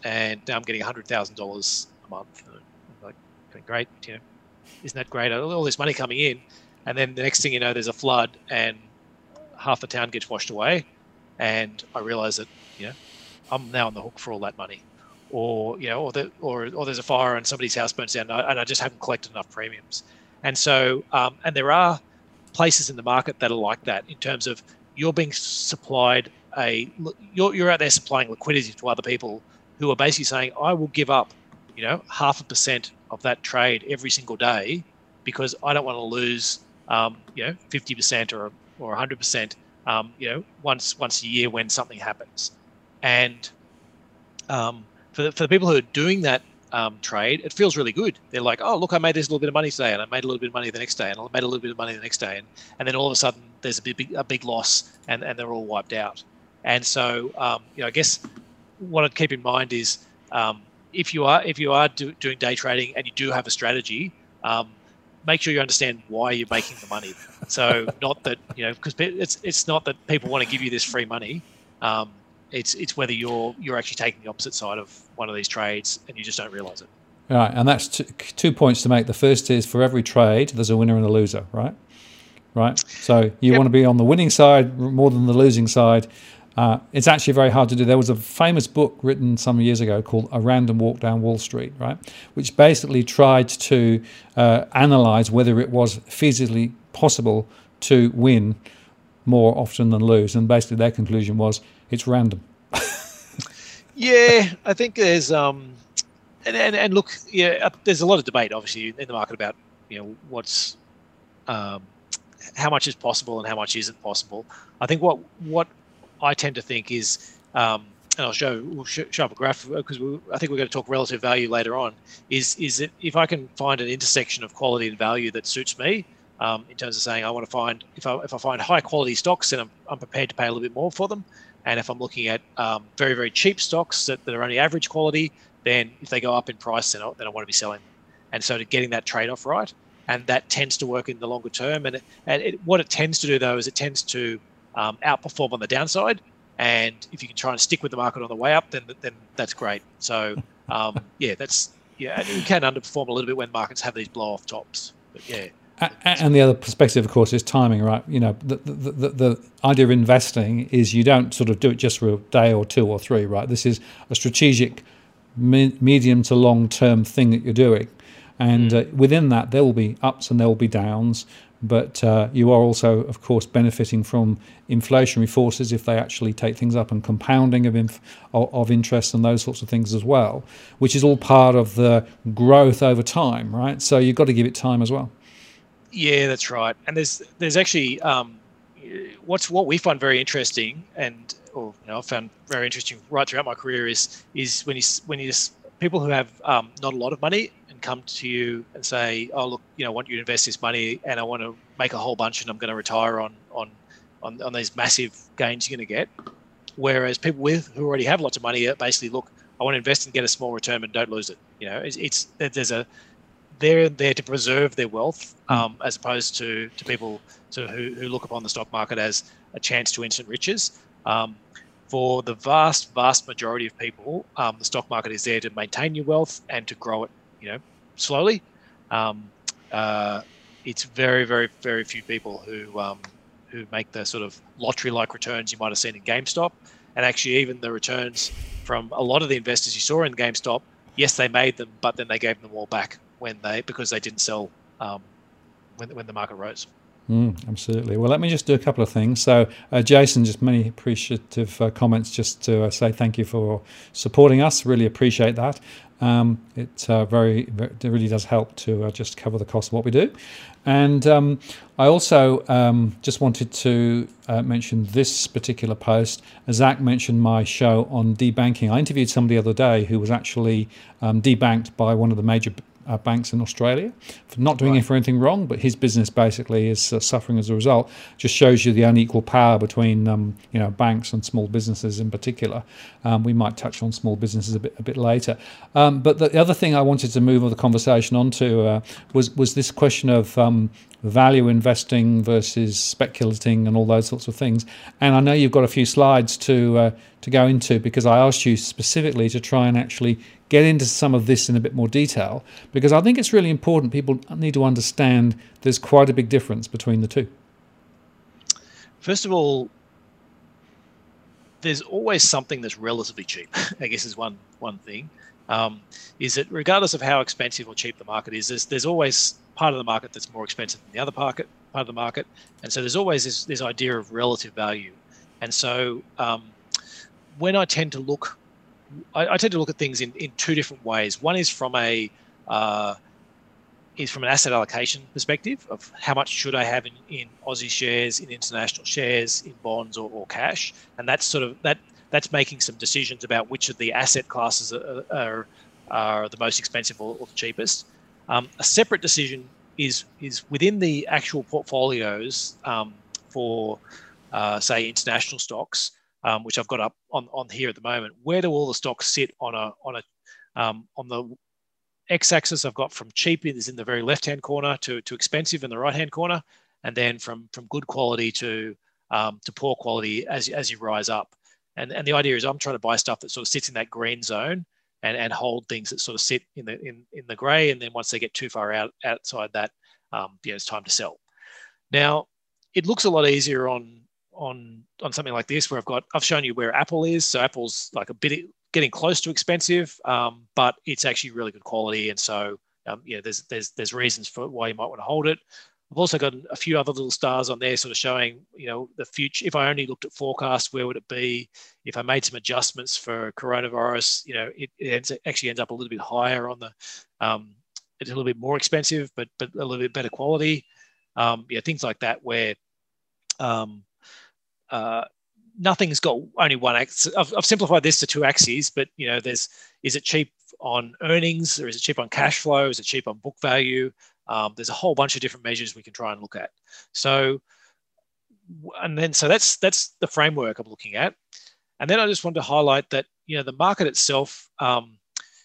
and now I'm getting one hundred thousand dollars a month. And I'm like, great, you know, isn't that great? All this money coming in, and then the next thing you know, there's a flood and half the town gets washed away, and I realize that, you know, I'm now on the hook for all that money. Or, you know, or the, or or there's a fire and somebody's house burns down, and I, and I just haven't collected enough premiums. And so, um, and there are places in the market that are like that in terms of you're being supplied a, you're you're out there supplying liquidity to other people who are basically saying, I will give up, you know, half a percent of that trade every single day because I don't want to lose, um, you know, fifty percent or or one hundred percent, um, you know, once once a year when something happens, and um. For the, for the people who are doing that um, trade, it feels really good. They're like, oh, look, I made this little bit of money today, and I made a little bit of money the next day, and I made a little bit of money the next day, and, and then all of a sudden there's a big a big loss, and, and they're all wiped out. And so, um, you know, I guess what I'd keep in mind is um, if you are if you are do, doing day trading and you do have a strategy, um, make sure you understand why you're making the money. So not that, you know, because it's it's not that people want to give you this free money. Um, It's it's whether you're you're actually taking the opposite side of one of these trades and you just don't realise it. Right, and that's two, two points to make. The first is for every trade, there's a winner and a loser, right? Right. So you yep. want to be on the winning side more than the losing side. Uh, it's actually very hard to do. There was a famous book written some years ago called A Random Walk Down Wall Street, right, which basically tried to uh, analyse whether it was feasibly possible to win more often than lose, and basically their conclusion was it's random. Yeah, I think there's um, and, and and look, yeah, there's a lot of debate obviously in the market about, you know, what's um, how much is possible and how much isn't possible. I think what what I tend to think is, um, and I'll show we'll show up a graph because we, I think we're going to talk relative value later on. Is is that if I can find an intersection of quality and value that suits me. Um, in terms of saying I want to find, if I if I find high quality stocks, then I'm, I'm prepared to pay a little bit more for them. And if I'm looking at um, very, very cheap stocks that, that are only average quality, then if they go up in price, then I, then I want to be selling them. And so to getting that trade-off right, and that tends to work in the longer term. And, it, and it, what it tends to do, though, is it tends to um, outperform on the downside. And if you can try and stick with the market on the way up, then then that's great. So, um, yeah, that's yeah, and you can underperform a little bit when markets have these blow-off tops. But, yeah. And the other perspective, of course, is timing, right? You know, the, the, the, the idea of investing is you don't sort of do it just for a day or two or three, right? This is a strategic me- medium to long-term thing that you're doing. And mm. uh, within that, there will be ups and there will be downs. But uh, you are also, of course, benefiting from inflationary forces if they actually take things up, and compounding of, inf- of interest and those sorts of things as well, which is all part of the growth over time, right? So you've got to give it time as well. Yeah, that's right. And there's there's actually um, what's what we find very interesting, and or you know, I found very interesting right throughout my career is is when you when you just, people who have um, not a lot of money and come to you and say, oh look, you know, I want you to invest this money, and I want to make a whole bunch, and I'm going to retire on on on, on these massive gains you're going to get. Whereas people with who already have lots of money are basically, look, I want to invest and get a small return and don't lose it. You know, it's, it's there's a they're there to preserve their wealth, um, as opposed to, to people sort of who, who look upon the stock market as a chance to instant riches. Um, for the vast, vast majority of people, um, the stock market is there to maintain your wealth and to grow it, you know, slowly. Um, uh, it's very, very, very few people who um, who make the sort of lottery-like returns you might have seen in GameStop. And actually, even the returns from a lot of the investors you saw in GameStop, yes, they made them, but then they gave them all back when they because they didn't sell um, when when the market rose. Mm, absolutely. Well, let me just do a couple of things. So, uh, Jason, just many appreciative uh, comments just to uh, say thank you for supporting us. Really appreciate that. Um, it uh, very, very, it really does help to uh, just cover the cost of what we do. And um, I also um, just wanted to uh, mention this particular post. Zach mentioned my show on debanking. I interviewed somebody the other day who was actually um, debanked by one of the major Uh, banks in Australia for not doing right. it for anything wrong, but his business basically is uh, suffering as a result. Just shows you the unequal power between um, you know banks and small businesses in particular. Um, we might touch on small businesses a bit a bit later. Um, but the other thing I wanted to move the conversation on to uh, was was this question of um, value investing versus speculating and all those sorts of things. And I know you've got a few slides to uh, to go into, because I asked you specifically to try and actually get into some of this in a bit more detail, because I think it's really important. People need to understand there's quite a big difference between the two. First of all, there's always something that's relatively cheap, I guess is one one thing. Um, is that regardless of how expensive or cheap the market is, there's, there's always part of the market that's more expensive than the other market, part of the market. And so there's always this, this idea of relative value. And so um, when I tend to look, I, I tend to look at things in, in two different ways. One is from a uh, is from an asset allocation perspective of how much should I have in, in Aussie shares, in international shares, in bonds or, or cash. And that's sort of that that's making some decisions about which of the asset classes are, are, are the most expensive or, or the cheapest. Um, a separate decision is is within the actual portfolios um, for, uh, say, international stocks, um, which I've got up on, on here at the moment. Where do all the stocks sit on a on a um, on the x-axis? I've got from cheap is in the very left-hand corner to to expensive in the right-hand corner, and then from from good quality to um, to poor quality as as you rise up. And, and the idea is I'm trying to buy stuff that sort of sits in that green zone and, and hold things that sort of sit in the in, in the grey. And then once they get too far out outside that, um, you know, it's time to sell. Now, it looks a lot easier on on on something like this, where I've got I've shown you where Apple is. So Apple's like a bit getting close to expensive, um, but it's actually really good quality. And so um, yeah, there's there's there's reasons for why you might want to hold it. I've also got a few other little stars on there sort of showing, you know, the future. If I only looked at forecast, where would it be? If I made some adjustments for coronavirus, you know, it, it ends, actually ends up a little bit higher on the, um, it's a little bit more expensive, but but a little bit better quality. Um, yeah, things like that where um, uh, nothing's got only one axis. I've, I've simplified this to two axes, but, you know, there's, is it cheap on earnings, or is it cheap on cash flow? Is it cheap on book value? Um, there's a whole bunch of different measures we can try and look at. So, and then, so that's, that's the framework I'm looking at. And then I just wanted to highlight that, you know, the market itself, um,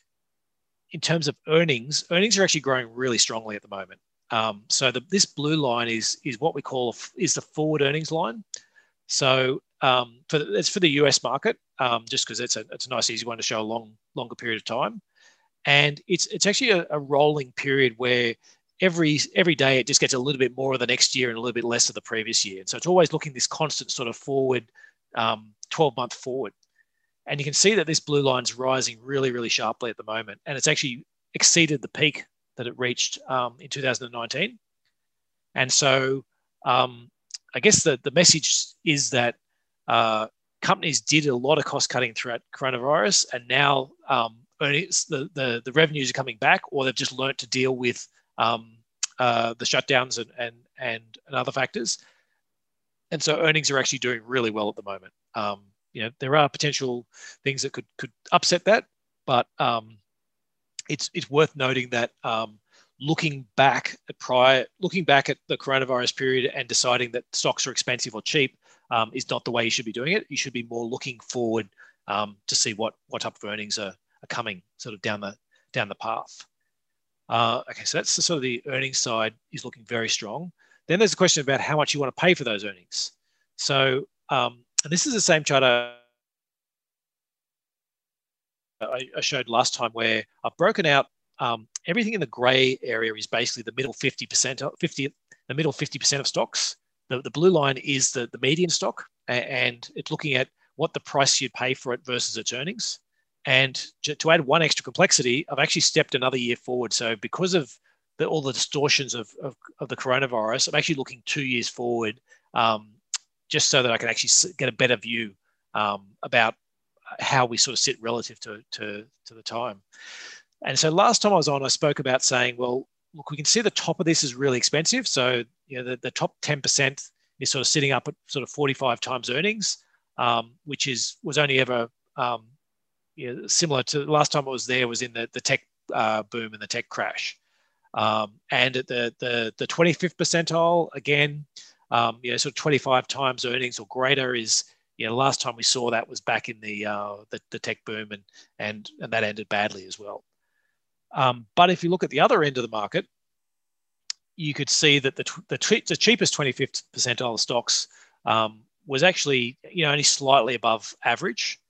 in terms of earnings, earnings are actually growing really strongly at the moment. Um, so the, this blue line is, is what we call, is the forward earnings line. So um, for the, it's for the U S market, um, just because it's a, it's a nice, easy one to show a long, longer period of time. And it's, it's actually a, a rolling period where every every day it just gets a little bit more of the next year and a little bit less of the previous year. And so it's always looking this constant sort of forward, um, twelve month forward. And you can see that this blue line's rising really, really sharply at the moment. And it's actually exceeded the peak that it reached um, in two thousand nineteen. And so um, I guess the, the message is that uh, companies did a lot of cost cutting throughout coronavirus, and now um, earnings, the, the, the revenues are coming back, or they've just learned to deal with Um, uh, the shutdowns and, and and and other factors, and so earnings are actually doing really well at the moment. Um, you know, there are potential things that could could upset that, but um, it's it's worth noting that um, looking back at prior, looking back at the coronavirus period and deciding that stocks are expensive or cheap um, is not the way you should be doing it. You should be more looking forward um, to see what what type of earnings are, are coming sort of down the down the path. Uh, okay, so that's the sort of the earnings side is looking very strong. Then there's a question about how much you want to pay for those earnings. So, um, and this is the same chart I, I showed last time, where I've broken out um, everything in the grey area is basically the middle fifty percent, fifty, the middle fifty percent of stocks. The, the blue line is the, the median stock, and it's looking at what the price you'd pay for it versus its earnings. And to add one extra complexity, I've actually stepped another year forward. So because of the, all the distortions of, of, of the coronavirus, I'm actually looking two years forward, um, just so that I can actually get a better view um, about how we sort of sit relative to, to, to the time. And so last time I was on, I spoke about saying, well, look, we can see the top of this is really expensive. So, you know, the, the top ten percent is sort of sitting up at sort of forty-five times earnings, um, which is was only ever um, you know, similar to the last time I was there was in the, the tech uh, boom and the tech crash. Um, and at the, the, the twenty-fifth percentile, again, um, you know, sort of twenty-five times earnings or greater is, you know, last time we saw that was back in the, uh, the, the tech boom, and, and, and that ended badly as well. Um, but if you look at the other end of the market, you could see that the, the, the cheapest twenty-fifth percentile stocks um, was actually, you know, only slightly above average.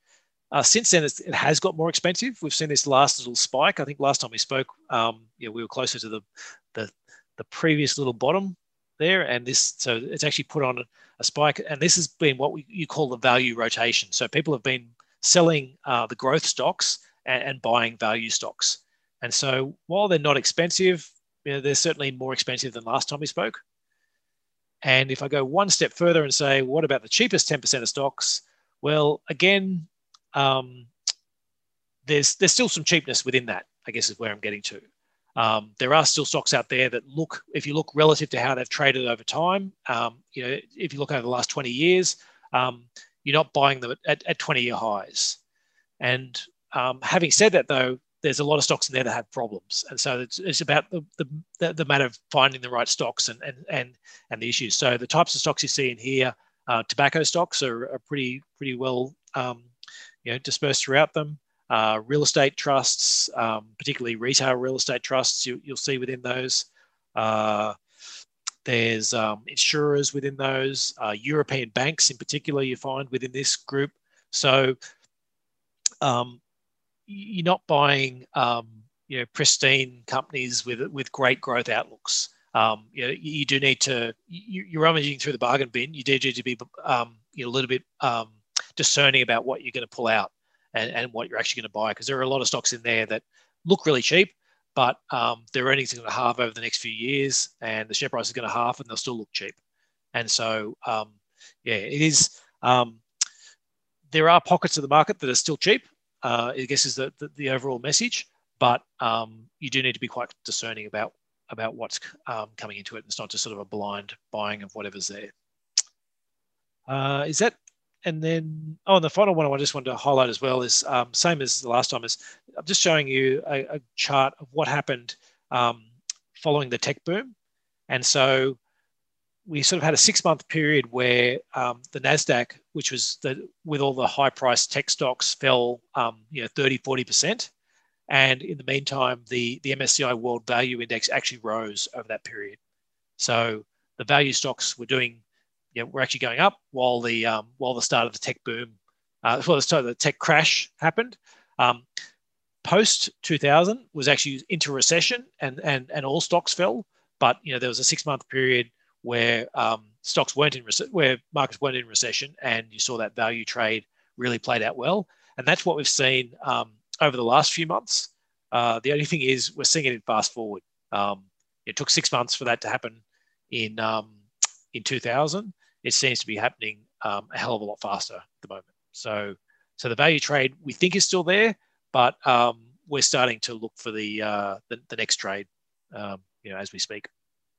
Uh, since then, it's, it has got more expensive. We've seen this last little spike. I think last time we spoke, um, you know, we were closer to the, the the previous little bottom there, and this so it's actually put on a, a spike. And this has been what we, you call the value rotation. So people have been selling uh, the growth stocks and, and buying value stocks. And so while they're not expensive, you know, they're certainly more expensive than last time we spoke. And if I go one step further and say, what about the cheapest ten percent of stocks? Well, again, um, there's there's still some cheapness within that, I guess is where I'm getting to. Um, there are still stocks out there that look, if you look relative to how they've traded over time, um, you know, if you look over the last twenty years, um, you're not buying them at, at twenty-year highs. And um, having said that, though, there's a lot of stocks in there that have problems, and so it's, it's about the, the the matter of finding the right stocks and and and and the issues. So the types of stocks you see in here, uh, tobacco stocks are, are pretty pretty well um, you know dispersed throughout them. Uh, real estate trusts, um, particularly retail real estate trusts, you, you'll see within those. Uh, there's um, insurers within those. Uh, European banks, in particular, you find within this group. So. Um, You're not buying, um, you know, pristine companies with with great growth outlooks. Um, you know, you do need to. You, you're rummaging through the bargain bin. You do need to be, um, you know, a little bit um, discerning about what you're going to pull out and, and what you're actually going to buy, because there are a lot of stocks in there that look really cheap, but um, their earnings are going to halve over the next few years, and the share price is going to halve, and they'll still look cheap. And so, um, yeah, it is. Um, there are pockets of the market that are still cheap. Uh, I guess is the, the, the overall message, but um, you do need to be quite discerning about about what's um, coming into it. It's not just sort of a blind buying of whatever's there. Uh, is that, and then, oh, and the final one I just wanted to highlight as well is um, same as the last time, is I'm just showing you a, a chart of what happened um, following the tech boom. And so we sort of had a six-month period where um, the NASDAQ, which was the, with all the high-priced tech stocks, fell um, you know, thirty, forty percent. And in the meantime, the, the M S C I World Value Index actually rose over that period. So the value stocks were doing, you know, were actually going up while the um, while the start of the tech boom, uh, well, the start of the tech crash happened. Um, Post two thousand was actually into recession, and and and all stocks fell. But you know, there was a six-month period where um, stocks weren't in rec- where markets weren't in recession, and you saw that value trade really played out well. And that's what we've seen um, over the last few months. Uh, the only thing is we're seeing it in fast forward. Um, it took six months for that to happen in um, in two thousand. It seems to be happening um, a hell of a lot faster at the moment. So, so the value trade we think is still there, but um, we're starting to look for the uh, the, the next trade, um, you know, as we speak.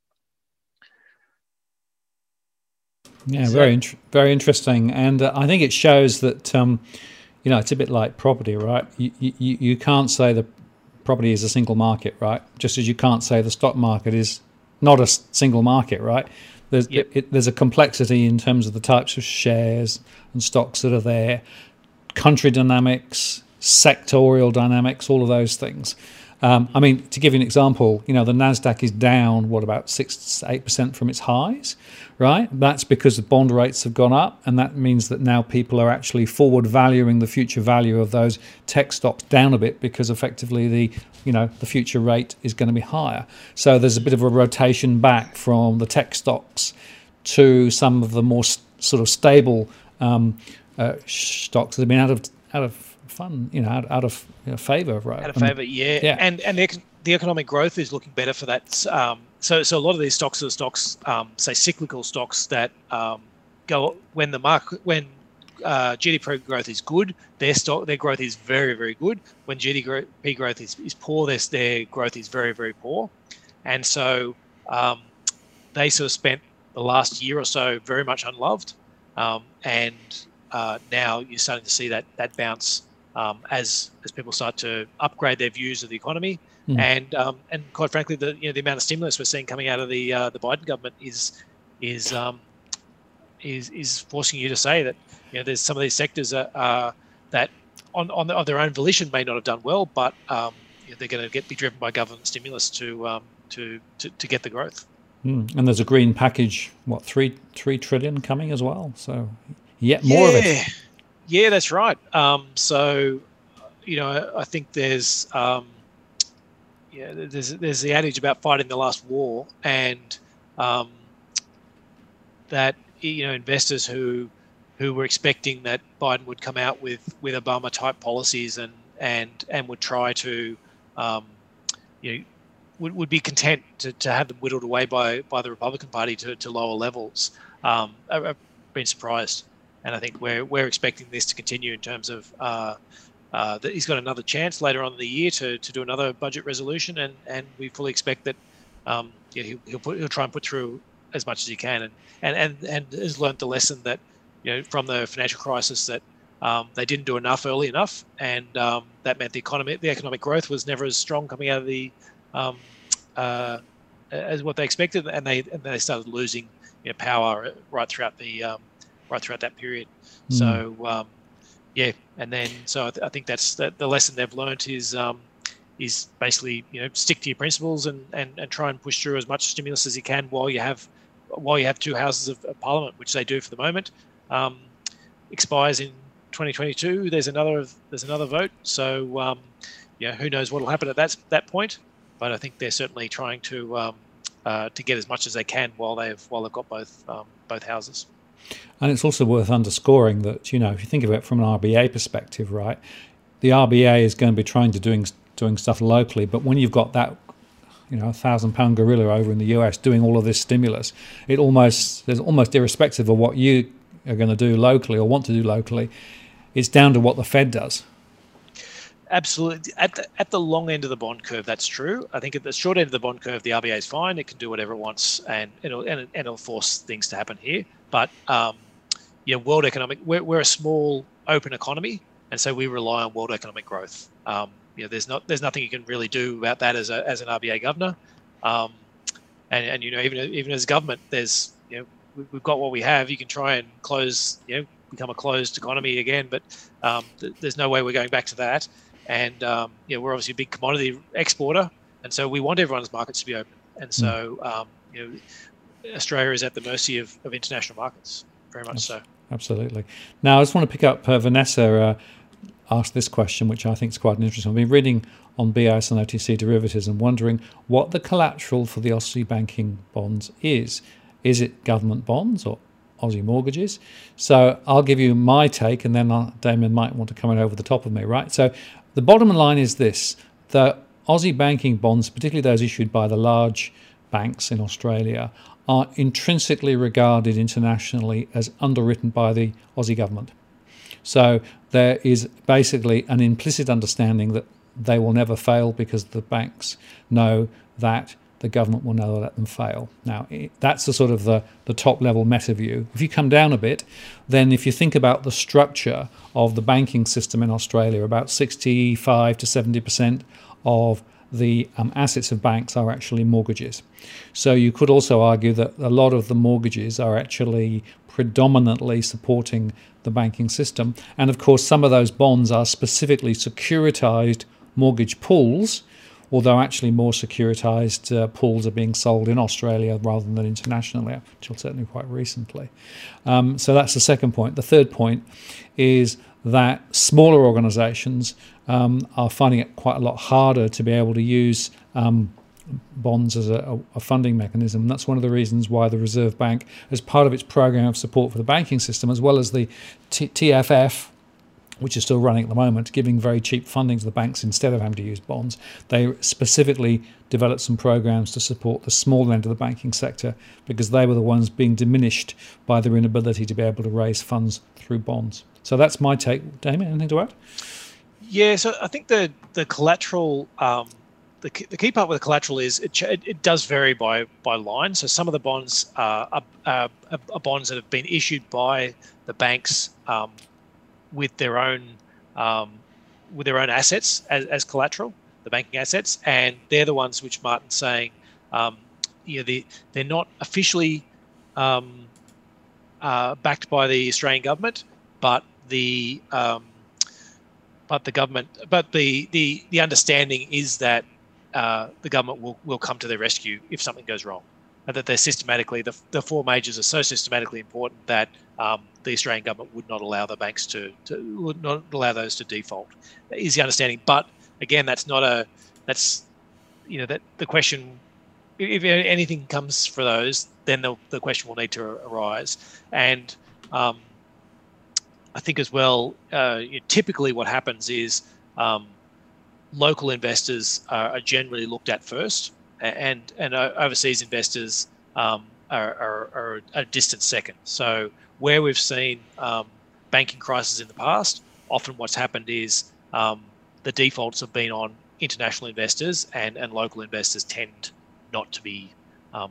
Yeah, so, very, int- very interesting, and uh, I think it shows that um, you know, it's a bit like property, right? You, you you can't say the property is a single market, right? Just as you can't say the stock market is not a single market, right? There's yep. it, there's a complexity in terms of the types of shares and stocks that are there, country dynamics, sectorial dynamics, all of those things. Um, I mean, to give you an example, you know, the NASDAQ is down, what, about six to eight percent from its highs, right? That's because the bond rates have gone up, and that means that now people are actually forward valuing the future value of those tech stocks down a bit, because effectively the, you know, the future rate is going to be higher. So there's a bit of a rotation back from the tech stocks to some of the more st- sort of stable um, uh, stocks that have been out of out of fun, you know, out, out of you know, favour, right? Out of favour, yeah. yeah. And and the, the economic growth is looking better for that. Um, so so a lot of these stocks are stocks, um, say cyclical stocks that um, go when the market when uh, G D P growth is good, their stock their growth is very very good. When G D P growth is, is poor, their their growth is very very poor. And so um, they sort of spent the last year or so very much unloved, um, and uh, now you're starting to see that that bounce. Um, as as people start to upgrade their views of the economy, mm. and um, and quite frankly, the you know the amount of stimulus we're seeing coming out of the uh, the Biden government is is um, is is forcing you to say that you know there's some of these sectors are, uh, that on on, the, on their own volition may not have done well, but um, you know, they're going to get be driven by government stimulus to um, to, to to get the growth. Mm. And there's a green package, what three three trillion coming as well, so yet more yeah. of it. Yeah, that's right. Um, so, you know, I think there's um, yeah, there's there's the adage about fighting the last war, and um, that you know investors who who were expecting that Biden would come out with with Obama type policies and and and would try to um, you know would, would be content to, to have them whittled away by by the Republican Party to, to lower levels. Um, I- I've been surprised, and I think we're we're expecting this to continue in terms of uh, uh, that he's got another chance later on in the year to, to do another budget resolution, and, and we fully expect that um, yeah, he'll he'll, put, he'll try and put through as much as he can, and and and, and has learned the lesson that you know from the financial crisis that um, they didn't do enough early enough, and um, that meant the economy the economic growth was never as strong coming out of the um, uh, as what they expected, and they and they started losing you know, power right throughout the um, right throughout that period. Mm. So. Um, Yeah, and then so I, th- I think that's the, the lesson they've learned is um, is basically you know stick to your principles and, and, and try and push through as much stimulus as you can while you have while you have two houses of, of parliament, which they do for the moment. Um, expires in twenty twenty-two. There's another there's another vote, so um, yeah, who knows what will happen at that that point? But I think they're certainly trying to um, uh, to get as much as they can while they've while they've got both um, both houses. And it's also worth underscoring that, you know, if you think of it from an R B A perspective, right, the R B A is going to be trying to doing doing stuff locally, but when you've got that, you know, a thousand pound gorilla over in the U S doing all of this stimulus, it almost there's almost irrespective of what you are going to do locally or want to do locally, it's down to what the Fed does. Absolutely. At the, at the long end of the bond curve, that's true. I think at the short end of the bond curve, the R B A is fine. It can do whatever it wants, and it'll and, and it'll force things to happen here. But um, yeah, world economic, we're, we're a small open economy, and so we rely on world economic growth. Um, you know, there's not there's nothing you can really do about that as a as an R B A governor. Um, and and you know, even even as government, there's you know we, we've got what we have. You can try and close, you know, become a closed economy again, but um, th- there's no way we're going back to that. And um, you know, we're obviously a big commodity exporter, and so we want everyone's markets to be open. And so, um, you know, Australia is at the mercy of, of international markets, very much so. Absolutely. Now, I just want to pick up uh, Vanessa uh, asked this question, which I think is quite interesting. I've been reading on B I S and O T C derivatives and wondering what the collateral for the Aussie banking bonds is. Is it government bonds or Aussie mortgages? So I'll give you my take, and then I'll, Damien might want to come in over the top of me, right? So the bottom line is this: the Aussie banking bonds, particularly those issued by the large banks in Australia, are intrinsically regarded internationally as underwritten by the Aussie government. So there is basically an implicit understanding that they will never fail because the banks know that the government will never let them fail. Now, that's the sort of the, the top level meta view. If you come down a bit, then if you think about the structure of the banking system in Australia, about sixty-five to seventy percent of the um, assets of banks are actually mortgages. So you could also argue that a lot of the mortgages are actually predominantly supporting the banking system. And of course, some of those bonds are specifically securitized mortgage pools, although actually more securitized uh, pools are being sold in Australia rather than internationally, until certainly quite recently. Um, so that's the second point. The third point is that smaller organizations um, are finding it quite a lot harder to be able to use um, bonds as a, a funding mechanism. And that's one of the reasons why the Reserve Bank, as part of its program of support for the banking system, as well as the T- TFF, which is still running at the moment, giving very cheap funding to the banks instead of having to use bonds, they specifically developed some programs to support the small end of the banking sector because they were the ones being diminished by their inability to be able to raise funds through bonds. So that's my take. Damien, anything to add? Yeah, so I think the the collateral, um, the the key part with the collateral is it it does vary by by line. So some of the bonds are, are, are, are bonds that have been issued by the banks um, with their own um, with their own assets as, as collateral, the banking assets, and they're the ones which Martin's saying, um, you know, they they're not officially um, uh, backed by the Australian government, but the um, but the government, but the the the understanding is that uh, the government will will come to their rescue if something goes wrong. and that they're systematically, the, the four majors are so systematically important that um, the Australian government would not allow the banks to, to would not allow those to default. That is the understanding. But again, that's not a, that's, you know, that the question, if anything comes for those, then the, the question will need to arise. And um, I think as well, uh, you know, typically what happens is um, local investors are, are generally looked at first, and and overseas investors um, are, are, are a distant second. So where we've seen um, banking crises in the past, often what's happened is um, the defaults have been on international investors, and, and local investors tend not to be, um,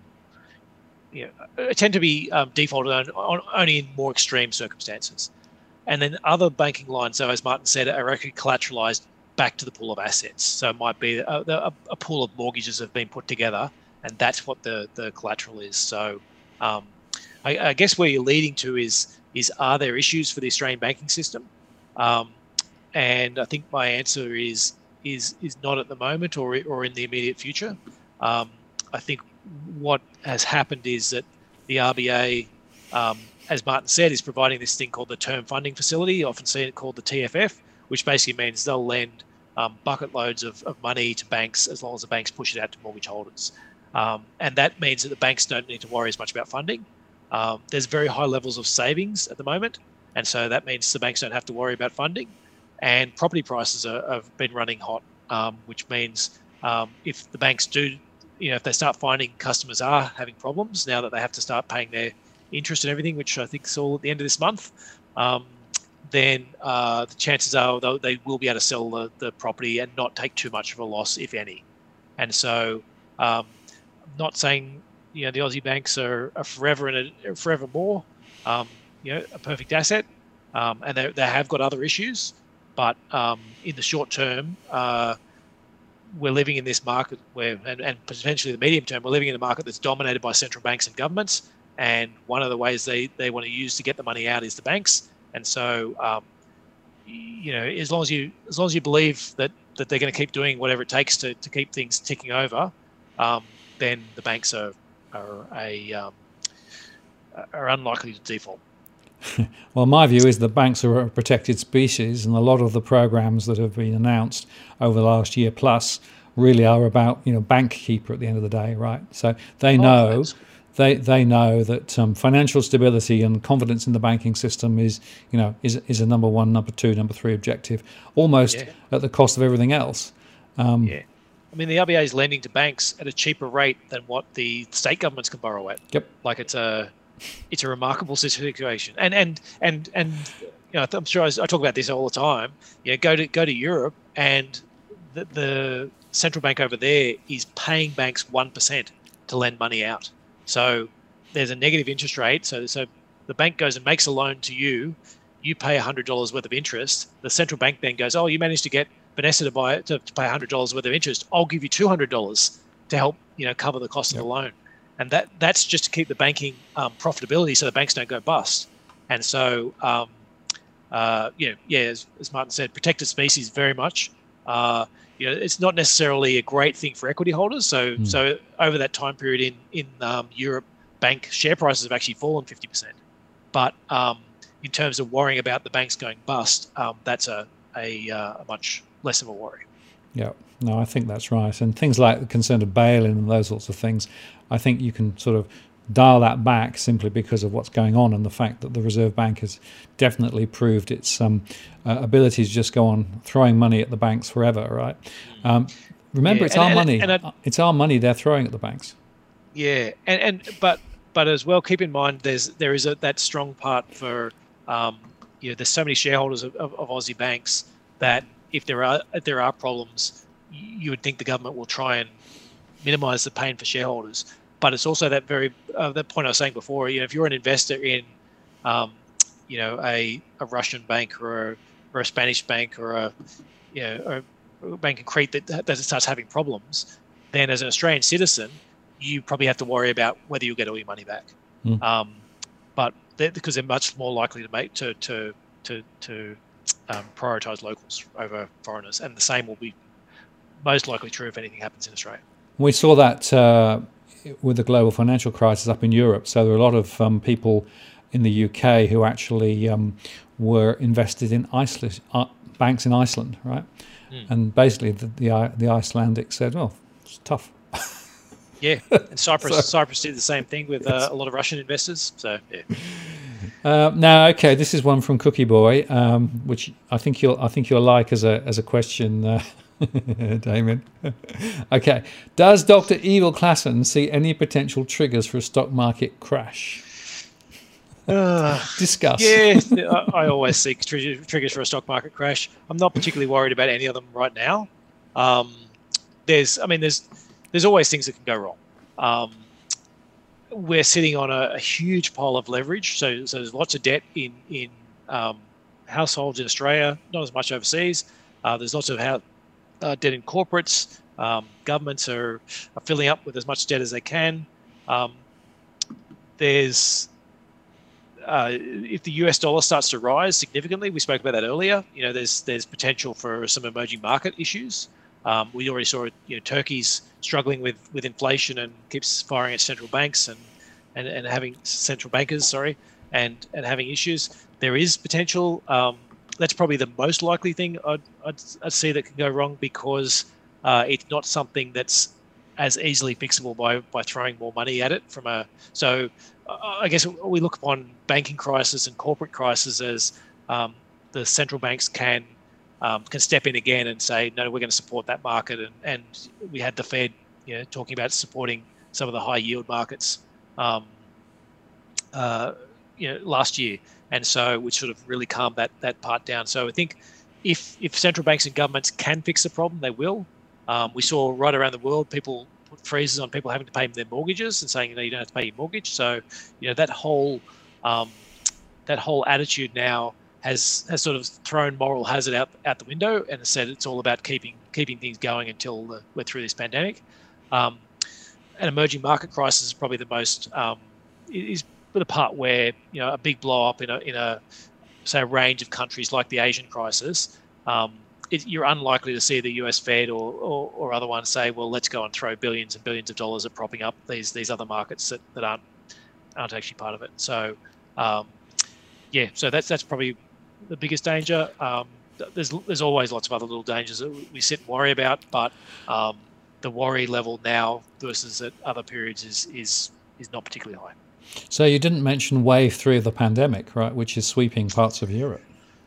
you know, tend to be um, defaulted on, on only in more extreme circumstances. And then other banking lines, so as Martin said, are actually collateralized back to the pool of assets. So it might be a, a, a pool of mortgages have been put together, and that's what the, the collateral is. So um, I, I guess where you're leading to is, is are there issues for the Australian banking system? Um, and I think my answer is is is not at the moment or, or in the immediate future. Um, I think what has happened is that the R B A, um, as Martin said, is providing this thing called the Term Funding Facility, often seen it called the T F F, which basically means they'll lend um, bucket loads of, of money to banks as long as the banks push it out to mortgage holders. Um, and that means that the banks don't need to worry as much about funding. Um, there's very high levels of savings at the moment, and so that means the banks don't have to worry about funding. And property prices are, have been running hot, um, which means um, if the banks do, you know, if they start finding customers are having problems now that they have to start paying their interest and everything, which I think is all at the end of this month, um, then uh, the chances are they will be able to sell the, the property and not take too much of a loss, if any. And so um, I'm not saying, you know, the Aussie banks are, are forever and a, forever more, um, you know, a perfect asset, um, and they, they have got other issues. But um, in the short term, uh, we're living in this market where, and, and potentially the medium term, we're living in a market that's dominated by central banks and governments. And one of the ways they, they want to use to get the money out is the banks. And so, um, you know, as long as you as long as you believe that, that they're going to keep doing whatever it takes to, to keep things ticking over, um, then the banks are are a um, are unlikely to default. Well, my view is the banks are a protected species, and a lot of the programs that have been announced over the last year plus really are about, you know, bank keeper at the end of the day, right? So they know, oh, they they know that um, financial stability and confidence in the banking system is, you know, is is a number one, number two, number three objective, almost yeah. at the cost of everything else. Um, yeah. I mean, the R B A is lending to banks at a cheaper rate than what the state governments can borrow at. Yep. Like it's a it's a remarkable situation, and and and and you know, I'm sure I, I talk about this all the time. You know, go to go to Europe, and the, the central bank over there is paying banks one percent to lend money out. So there's a negative interest rate. So so the bank goes and makes a loan to you. You pay one hundred dollars worth of interest. The central bank then goes, oh, you managed to get Vanessa to buy to, to pay one hundred dollars worth of interest. I'll give you two hundred dollars to help, you know, cover the cost yep. of the loan. And that that's just to keep the banking um, profitability, so the banks don't go bust. And so, um, uh, you know, yeah, as, as Martin said, protected species very much. Uh, you know, it's not necessarily a great thing for equity holders. So, mm. so over that time period in in um, Europe, bank share prices have actually fallen fifty percent. But um, in terms of worrying about the banks going bust, um, that's a a, uh, a much less of a worry. Yeah, no, I think that's right. And things like the concern of bail-in and those sorts of things, I think you can sort of dial that back simply because of what's going on and the fact that the Reserve Bank has definitely proved its um, uh, ability to just go on throwing money at the banks forever, right? Um, remember, yeah, it's and, our and, money. And I, it's our money they're throwing at the banks. Yeah, and, and but but as well, keep in mind there's there is a, that strong part for um, you know, there's so many shareholders of, of, of Aussie banks that if there are if there are problems, you would think the government will try and minimise the pain for shareholders. But it's also that very uh, that point I was saying before. You know, if you're an investor in, um, you know, a, a Russian bank or a, or a Spanish bank or a, you know, or a bank in Crete that that starts having problems, then as an Australian citizen, you probably have to worry about whether you'll get all your money back. Mm. Um, but they're, because they're much more likely to make to to to to um, prioritise locals over foreigners, and the same will be most likely true if anything happens in Australia. We saw that uh, with the global financial crisis up in Europe. So there were a lot of um, people in the U K who actually um, were invested in Iceland, uh, banks in Iceland, right? Mm. And basically the, the the Icelandic said, "Well, it's tough." Yeah, and Cyprus so, Cyprus did the same thing with uh, a lot of Russian investors. So yeah. Uh, now, okay, this is one from Cookie Boy, um, which I think you'll I think you'll like as a as a question, uh, Damien. Okay, does Doctor Evil Klassen see any potential triggers for a stock market crash? Uh, Discuss. Yeah, I, I always see tr- triggers for a stock market crash. I'm not particularly worried about any of them right now. Um, there's, I mean, there's there's always things that can go wrong. Um, we're sitting on a, a huge pile of leverage, so so there's lots of debt in in um, households in Australia, not as much overseas. Uh, there's lots of how, uh, debt in corporates. Um, governments are, are filling up with as much debt as they can. Um, there's Uh, if the U S dollar starts to rise significantly, we spoke about that earlier. You know, there's there's potential for some emerging market issues. Um, we already saw, you know, Turkey's struggling with, with inflation and keeps firing at central banks and, and, and having central bankers, sorry, and, and having issues. There is potential. Um, that's probably the most likely thing I'd, I'd, I'd see that can go wrong, because uh, it's not something that's as easily fixable by by throwing more money at it. From a so. I guess we look upon banking crisis and corporate crisis as um, the central banks can um, can step in again and say, no, we're going to support that market. And, and we had the Fed, you know, talking about supporting some of the high yield markets, um, uh, you know, last year, and so which sort of really calmed that that part down. So I think if if central banks and governments can fix the problem, they will. Um, we saw right around the world people put freezes on people having to pay their mortgages and saying, you know, you don't have to pay your mortgage. So, you know, that whole um, that whole attitude now has has sort of thrown moral hazard out out the window and said it's all about keeping keeping things going until the, we're through this pandemic. Um, an emerging market crisis is probably the most um, is the part where, you know, a big blow up in a in a say a range of countries like the Asian crisis. Um, It, you're unlikely to see the U S Fed or, or, or other ones say, well, let's go and throw billions and billions of dollars at propping up these these other markets that, that aren't aren't actually part of it. So, um, yeah, so that's that's probably the biggest danger. Um, there's there's always lots of other little dangers that we sit and worry about, but um, the worry level now versus at other periods is is is not particularly high. So you didn't mention wave three of the pandemic, right, which is sweeping parts of Europe.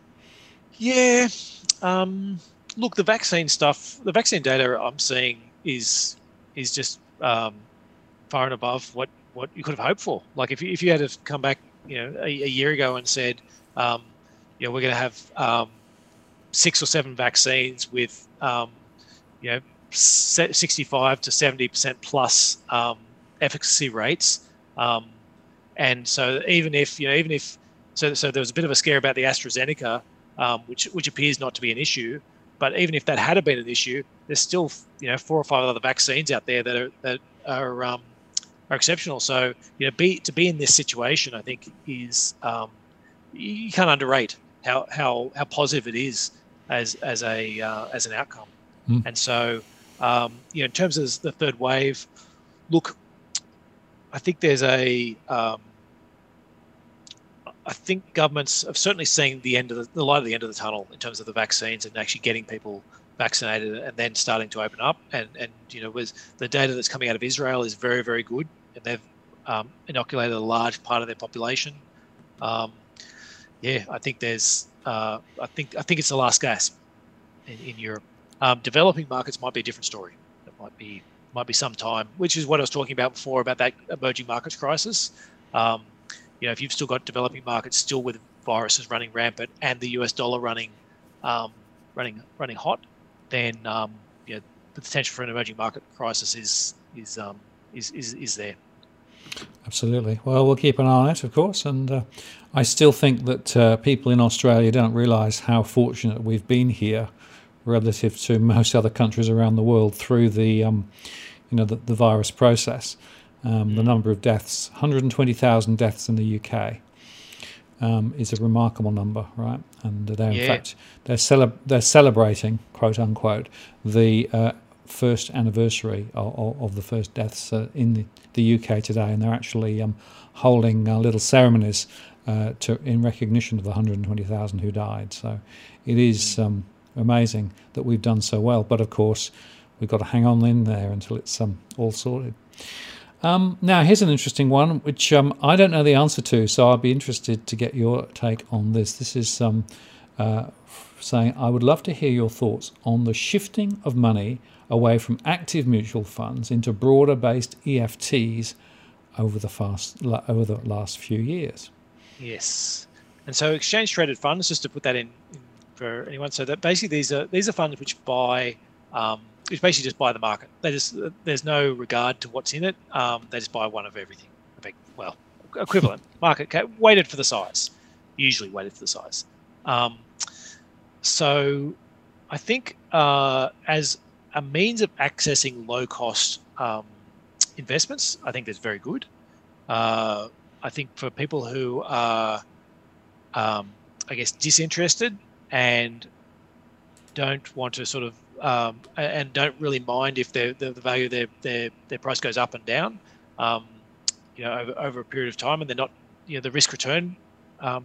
Yeah. Um, look, the vaccine stuff, the vaccine data I'm seeing is is just um, far and above what, what you could have hoped for. Like if you, if you had to come back, you know, a, a year ago and said, um, you know, we're going to have um, six or seven vaccines with, um, you know, sixty-five to seventy percent plus um, efficacy rates, um, and so even if you know, even if so, so there was a bit of a scare about the AstraZeneca. Um, which which appears not to be an issue, but even if that had been an issue, there's still, you know, four or five other vaccines out there that are that are um, are exceptional. So, you know, be to be in this situation, I think is um, you can't underrate how how how positive it is as as a uh, as an outcome. Mm. And so, um, you know, in terms of the third wave, look, I think there's a um, I think governments have certainly seen the end of the, the light at the end of the tunnel in terms of the vaccines and actually getting people vaccinated and then starting to open up. And, and you know, with the data that's coming out of Israel is very, very good. And they've um, inoculated a large part of their population. Um, yeah, I think there's, uh, I think, I think it's the last gasp in, in Europe. Um, developing markets might be a different story. It might be, might be some time, which is what I was talking about before about that emerging markets crisis. Um, You know, if you've still got developing markets still with viruses running rampant and the U S dollar running, um, running running hot, then um, you know, the potential for an emerging market crisis is is um, is, is is there. Absolutely. Well, we'll keep an eye on it, of course, and uh, I still think that uh, people in Australia don't realise how fortunate we've been here relative to most other countries around the world through the, um, you know, the, the virus process. Um, the number of deaths, one hundred twenty thousand deaths in the U K, um, is a remarkable number, right? And they're, in yeah. fact, they're, cele- they're celebrating, quote unquote, the uh, first anniversary of, of the first deaths uh, in the, the U K today, and they're actually um, holding uh, little ceremonies uh, to in recognition of the one hundred twenty thousand who died. So it is um, amazing that we've done so well, but of course we've got to hang on in there until it's um, all sorted. Um, now, here's an interesting one, which um, I don't know the answer to, so I'd be interested to get your take on this. This is um, uh, saying, I would love to hear your thoughts on the shifting of money away from active mutual funds into broader-based E F Ts over the fast over the last few years. Yes, and so exchange-traded funds, just to put that in, in for anyone, so that basically these are these are funds which buy. Um, Which basically just buy the market. They just there's no regard to what's in it. Um, they just buy one of everything. Well, equivalent market cap, weighted for the size, usually weighted for the size. Um, so, I think uh, as a means of accessing low cost um, investments, I think that's very good. Uh, I think for people who are, um, I guess, disinterested and don't want to sort of Um, and don't really mind if the the value of their, their their price goes up and down, um, you know, over, over a period of time, and they're not, you know, the risk return um,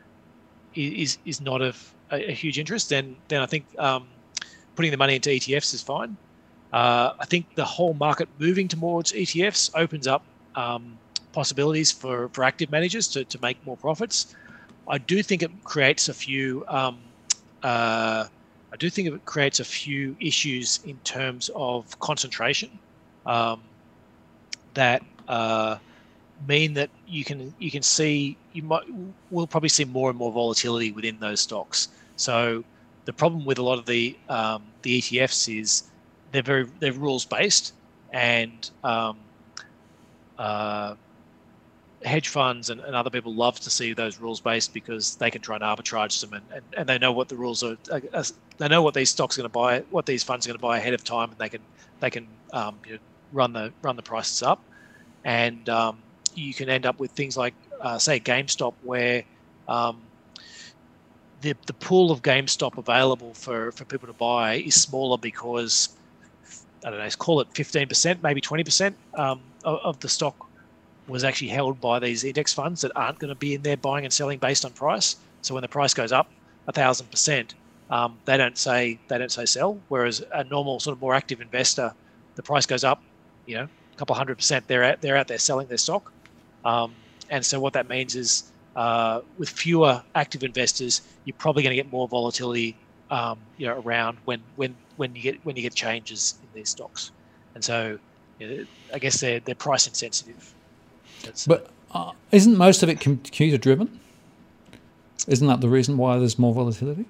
is is not of a, a huge interest. Then then I think um, putting the money into E T Fs is fine. Uh, I think the whole market moving towards E T Fs opens up um, possibilities for for active managers to to make more profits. I do think it creates a few. Um, uh, I do think it creates a few issues in terms of concentration um, that uh, mean that you can you can see you might we'll probably see more and more volatility within those stocks. So the problem with a lot of the um, the E T Fs is they're very they're rules based, and um, uh, hedge funds and, and other people love to see those rules based because they can try and arbitrage them, and, and, and they know what the rules are. Uh, they know what these stocks are going to buy, what these funds are going to buy ahead of time, and they can they can um, you know, run the run the prices up, and um, you can end up with things like uh, say GameStop, where um, the the pool of GameStop available for, for people to buy is smaller because I don't know, let's call it fifteen percent, maybe twenty percent um, of, of the stock was actually held by these index funds that aren't going to be in there buying and selling based on price. So when the price goes up a thousand percent, um, they don't say they don't say sell. Whereas a normal sort of more active investor, the price goes up, you know, a couple hundred percent. They're out they're out there selling their stock, um, and so what that means is uh, with fewer active investors, you're probably going to get more volatility, um, you know, around when when when you get when you get changes in these stocks, and so you know, I guess they're they're price insensitive. That's, but uh, isn't most of it computer driven? Isn't that the reason why there's more volatility?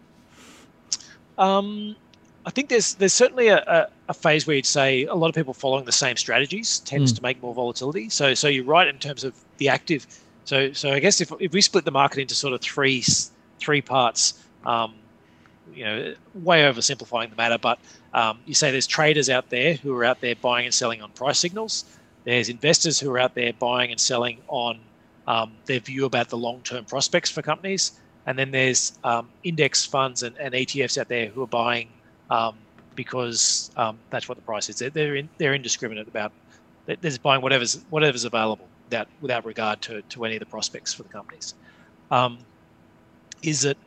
Um, I think there's there's certainly a, a, a phase where you'd say a lot of people following the same strategies tends mm. to make more volatility. So so you're right in terms of the active. So so I guess if if we split the market into sort of three three parts, um, you know, way oversimplifying the matter, but um, you say there's traders out there who are out there buying and selling on price signals. There's investors who are out there buying and selling on um, their view about the long-term prospects for companies. And then there's um, index funds and, and E T Fs out there who are buying um, because um, that's what the price is. They're, they're, in, they're indiscriminate about, they're just buying whatever's, whatever's available without, without regard to, to any of the prospects for the companies. Um, is that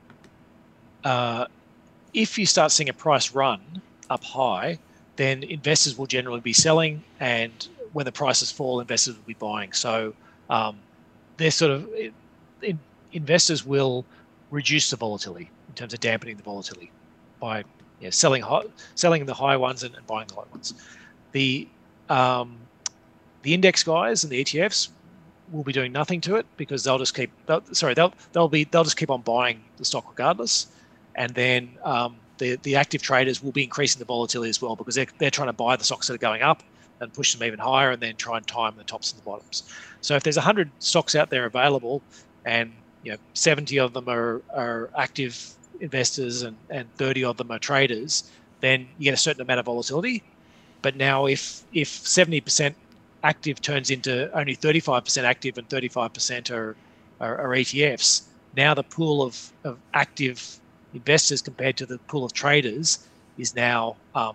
uh, if you start seeing a price run up high, then investors will generally be selling, and when the prices fall, investors will be buying. So um, they're sort of in, investors will reduce the volatility in terms of dampening the volatility by you know, selling high, selling the high ones and, and buying the low ones. The um, the index guys and the E T Fs will be doing nothing to it because they'll just keep they'll, sorry they'll they'll be they'll just keep on buying the stock regardless, and then um, the the active traders will be increasing the volatility as well because they're they're trying to buy the stocks that are going up and push them even higher, and then try and time the tops and the bottoms. So if there's one hundred stocks out there available, and you know seventy of them are, are active investors and, and thirty of them are traders, then you get a certain amount of volatility. But now if if seventy percent active turns into only thirty-five percent active and thirty-five percent are, are, are E T Fs, now the pool of, of active investors compared to the pool of traders is now um,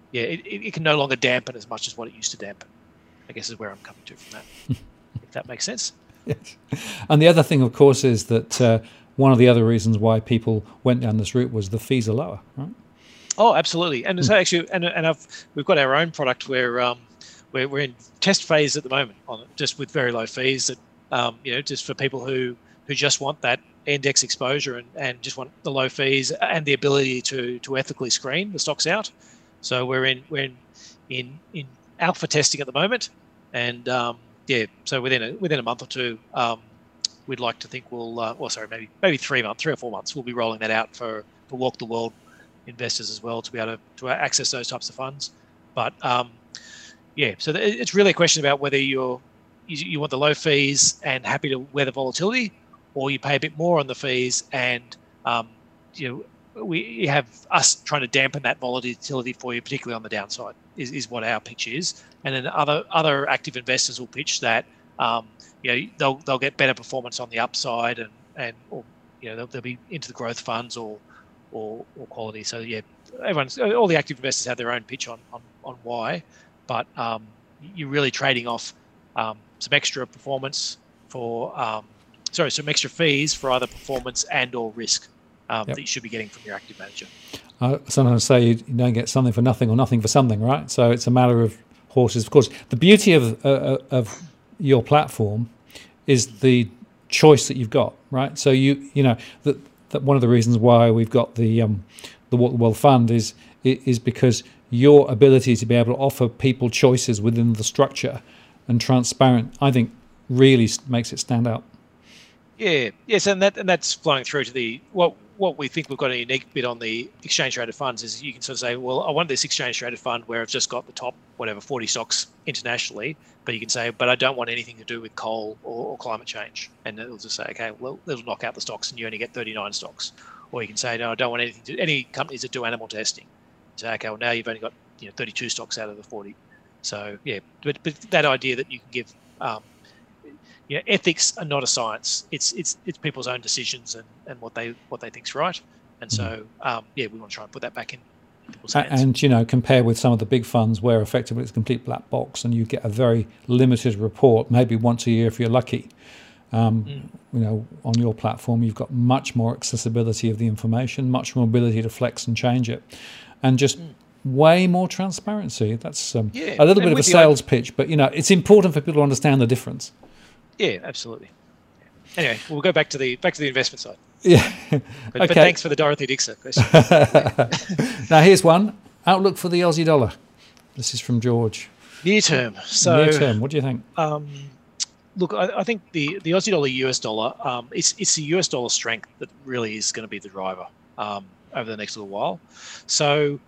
yeah, it, it, it can no longer dampen as much as what it used to dampen. I guess is where I'm coming to from that, if that makes sense. Yes. And the other thing, of course, is that uh, one of the other reasons why people went down this route was the fees are lower, right? Oh, absolutely. And so actually, and and I've we've got our own product where um we're we're in test phase at the moment on it, just with very low fees that um you know just for people who who just want that index exposure and, and just want the low fees and the ability to to ethically screen the stocks out. So we're in we're in in, in alpha testing at the moment, and um, yeah, so within a within a month or two, um, we'd like to think we'll, uh, well, sorry, maybe maybe three months, three or four months, we'll be rolling that out for for Walk the World investors as well to be able to, to access those types of funds. But um, yeah, so it's really a question about whether you're you, you want the low fees and happy to weather volatility, or you pay a bit more on the fees and um, you know. We have us trying to dampen that volatility for you, particularly on the downside, is, is what our pitch is. And then other other active investors will pitch that um, you know they'll they'll get better performance on the upside and and or you know they'll, they'll be into the growth funds or or, or quality. So yeah, everyone's all the active investors have their own pitch on on, on why, but um, you're really trading off um, some extra performance for um, sorry some extra fees for either performance and or risk. Um, yep. That you should be getting from your active manager. I sometimes say you don't get something for nothing or nothing for something, right? So it's a matter of horses. Of course, the beauty of uh, of your platform is the choice that you've got, right? So you you know that that one of the reasons why we've got the um, the Walk the World Fund is is because your ability to be able to offer people choices within the structure and transparent, I think, really makes it stand out. Yeah, yes, and that and that's flowing through to the what what we think we've got a unique bit on the exchange traded funds is you can sort of say, well, I want this exchange traded fund where I've just got the top whatever forty stocks internationally, but you can say, but I don't want anything to do with coal or, or climate change, and it'll just say, okay, well, it'll knock out the stocks and you only get thirty-nine stocks. Or you can say, no, I don't want anything to any companies that do animal testing. Say, okay, well now you've only got you know thirty-two stocks out of the forty. So yeah, but but that idea that you can give um, you know, ethics are not a science. It's it's it's people's own decisions and, and what they what they think's right. And so um, yeah, we want to try and put that back in people's hands. And you know, compare with some of the big funds where effectively it's a complete black box and you get a very limited report, maybe once a year if you're lucky. Um, mm. You know, on your platform, you've got much more accessibility of the information, much more ability to flex and change it, and just mm. way more transparency. That's um, yeah. a little and bit of a sales pitch, but you know, it's important for people to understand the difference. Yeah, absolutely. Yeah. Anyway, we'll go back to the back to the investment side. Yeah. But, okay. but thanks for the Dorothy Dixer question. Now here's one. Outlook for the Aussie dollar. This is from George. Near term. So near term. What do you think? Um, look, I, I think the, the Aussie dollar, U S dollar, um, it's it's the U S dollar strength that really is going to be the driver um, over the next little while. So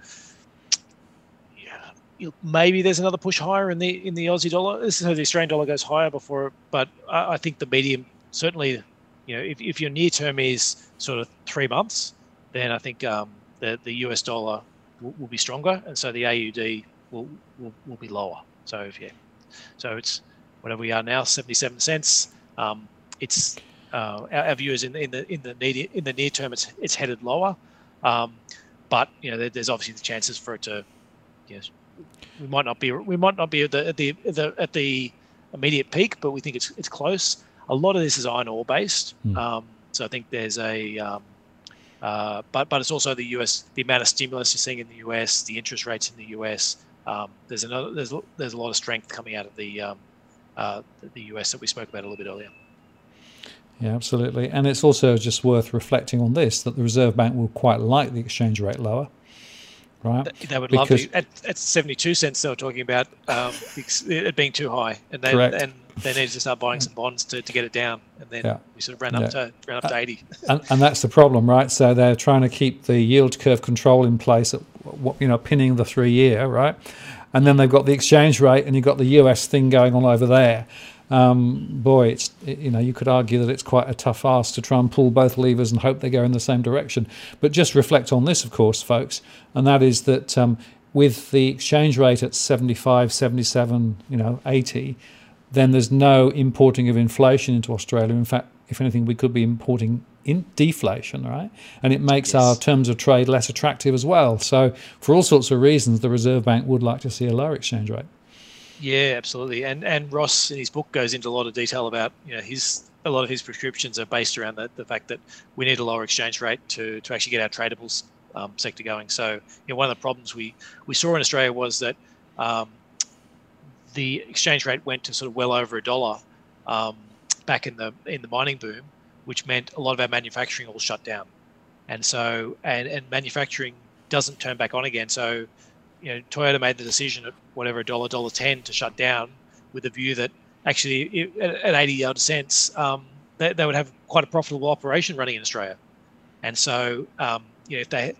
maybe there's another push higher in the in the Aussie dollar. This is how the Australian dollar goes higher before, but I, I think the medium, certainly, you know, if, if your near term is sort of three months, then I think um, the the U S dollar will, will be stronger, and so the A U D will will, will be lower. So if, yeah, so it's whatever we are now, seventy-seven cents. Um, it's uh, our, our view is in, in the in the near in the near term, it's it's headed lower, um, but you know, there, there's obviously the chances for it to, you know, We might not be we might not be at the at the, the at the immediate peak, but we think it's it's close. A lot of this is iron ore based, mm. um, so I think there's a, um, uh, but but it's also the U S, the amount of stimulus you're seeing in the U S, the interest rates in the U S. Um, there's another there's there's a lot of strength coming out of the um, uh, the U S that we spoke about a little bit earlier. Yeah, absolutely, and it's also just worth reflecting on this that the Reserve Bank will quite like the exchange rate lower. Right. They would love to. At, at seventy-two cents, they were talking about um, it being too high, and they correct. and they needed to start buying some bonds to, to get it down, and then yeah. we sort of ran up yeah. to ran up to eighty. And, and that's the problem, right? So they're trying to keep the yield curve control in place, at what you know, pinning the three-year, right? And then they've got the exchange rate, and you've got the U S thing going on over there. Um, boy, it's it, you know you could argue that it's quite a tough ask to try and pull both levers and hope they go in the same direction. But just reflect on this, of course, folks, and that is that um, with the exchange rate at seventy-five, seventy-seven, you know, eighty, then there's no importing of inflation into Australia. In fact, if anything, we could be importing in deflation, right? And it makes Yes. our terms of trade less attractive as well. So for all sorts of reasons, the Reserve Bank would like to see a lower exchange rate. Yeah, absolutely. And and Ross in his book goes into a lot of detail about, you know, his a lot of his prescriptions are based around the, the fact that we need a lower exchange rate to to actually get our tradables um, sector going. So, you know, one of the problems we we saw in Australia was that um, the exchange rate went to sort of well over a dollar um, back in the in the mining boom, which meant a lot of our manufacturing all shut down. And so and and manufacturing doesn't turn back on again. So, you know, Toyota made the decision at whatever a dollar, dollar ten to shut down, with the view that actually it, at eighty odd cents, um, they, they would have quite a profitable operation running in Australia. And so, um, you know, if they,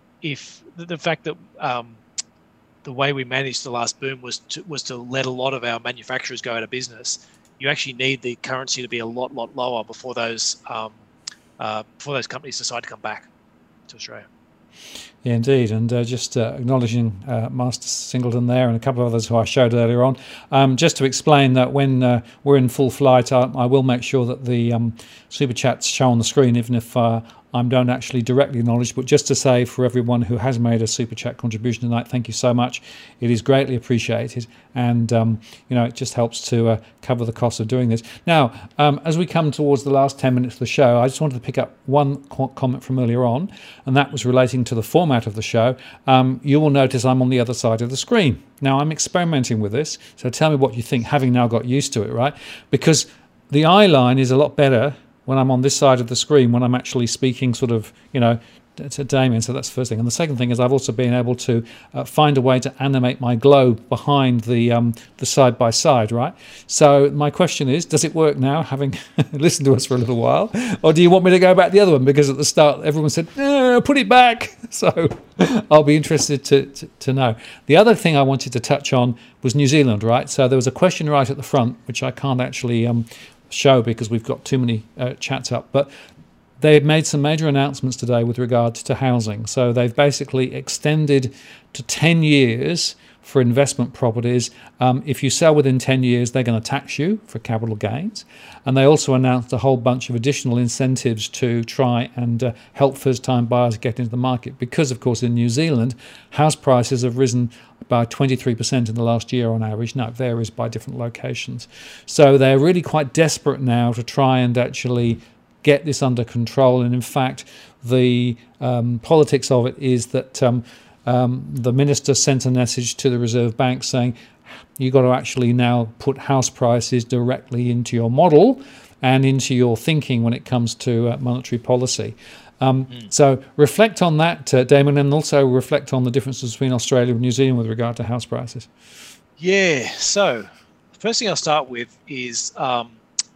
if the, the fact that um, the way we managed the last boom was to, was to let a lot of our manufacturers go out of business, you actually need the currency to be a lot, lot lower before those um, uh, before those companies decide to come back to Australia. Yeah, indeed. And uh, just uh, acknowledging uh, Master Singleton there and a couple of others who I showed earlier on. Um, just to explain that when uh, we're in full flight, I, I will make sure that the um, super chats show on the screen, even if uh, I don't actually directly acknowledge. But just to say, for everyone who has made a super chat contribution tonight, thank you so much. It is greatly appreciated, and um, you know, it just helps to uh, cover the cost of doing this. Now, um, as we come towards the last ten minutes of the show, I just wanted to pick up one co- comment from earlier on, and that was relating to the format of the show. Um, you will notice I'm on the other side of the screen. Now, I'm experimenting with this, so tell me what you think, having now got used to it, right? Because the eye line is a lot better when I'm on this side of the screen, when I'm actually speaking sort of, you know, to Damien. So that's the first thing. And the second thing is I've also been able to uh, find a way to animate my globe behind the um, the side by side, right? So my question is, does it work now, having listened to us for a little while? Or do you want me to go back the other one? Because at the start, everyone said, no, put it back. So I'll be interested to, to, to know. The other thing I wanted to touch on was New Zealand, right? So there was a question right at the front, which I can't actually um, show because we've got too many uh, chats up, but they had made some major announcements today with regard to housing. So they've basically extended to ten years for investment properties. Um, if you sell within ten years, they're going to tax you for capital gains. And they also announced a whole bunch of additional incentives to try and uh, help first-time buyers get into the market. Because, of course, in New Zealand, house prices have risen by twenty-three percent in the last year on average. Now, it varies by different locations. So they're really quite desperate now to try and actually get this under control. And in fact, the um, politics of it is that um, um, the minister sent a message to the Reserve Bank saying, you've got to actually now put house prices directly into your model and into your thinking when it comes to uh, monetary policy. Um, mm. So reflect on that, uh, Damon, and also reflect on the differences between Australia and New Zealand with regard to house prices. Yeah, so the first thing I'll start with is um,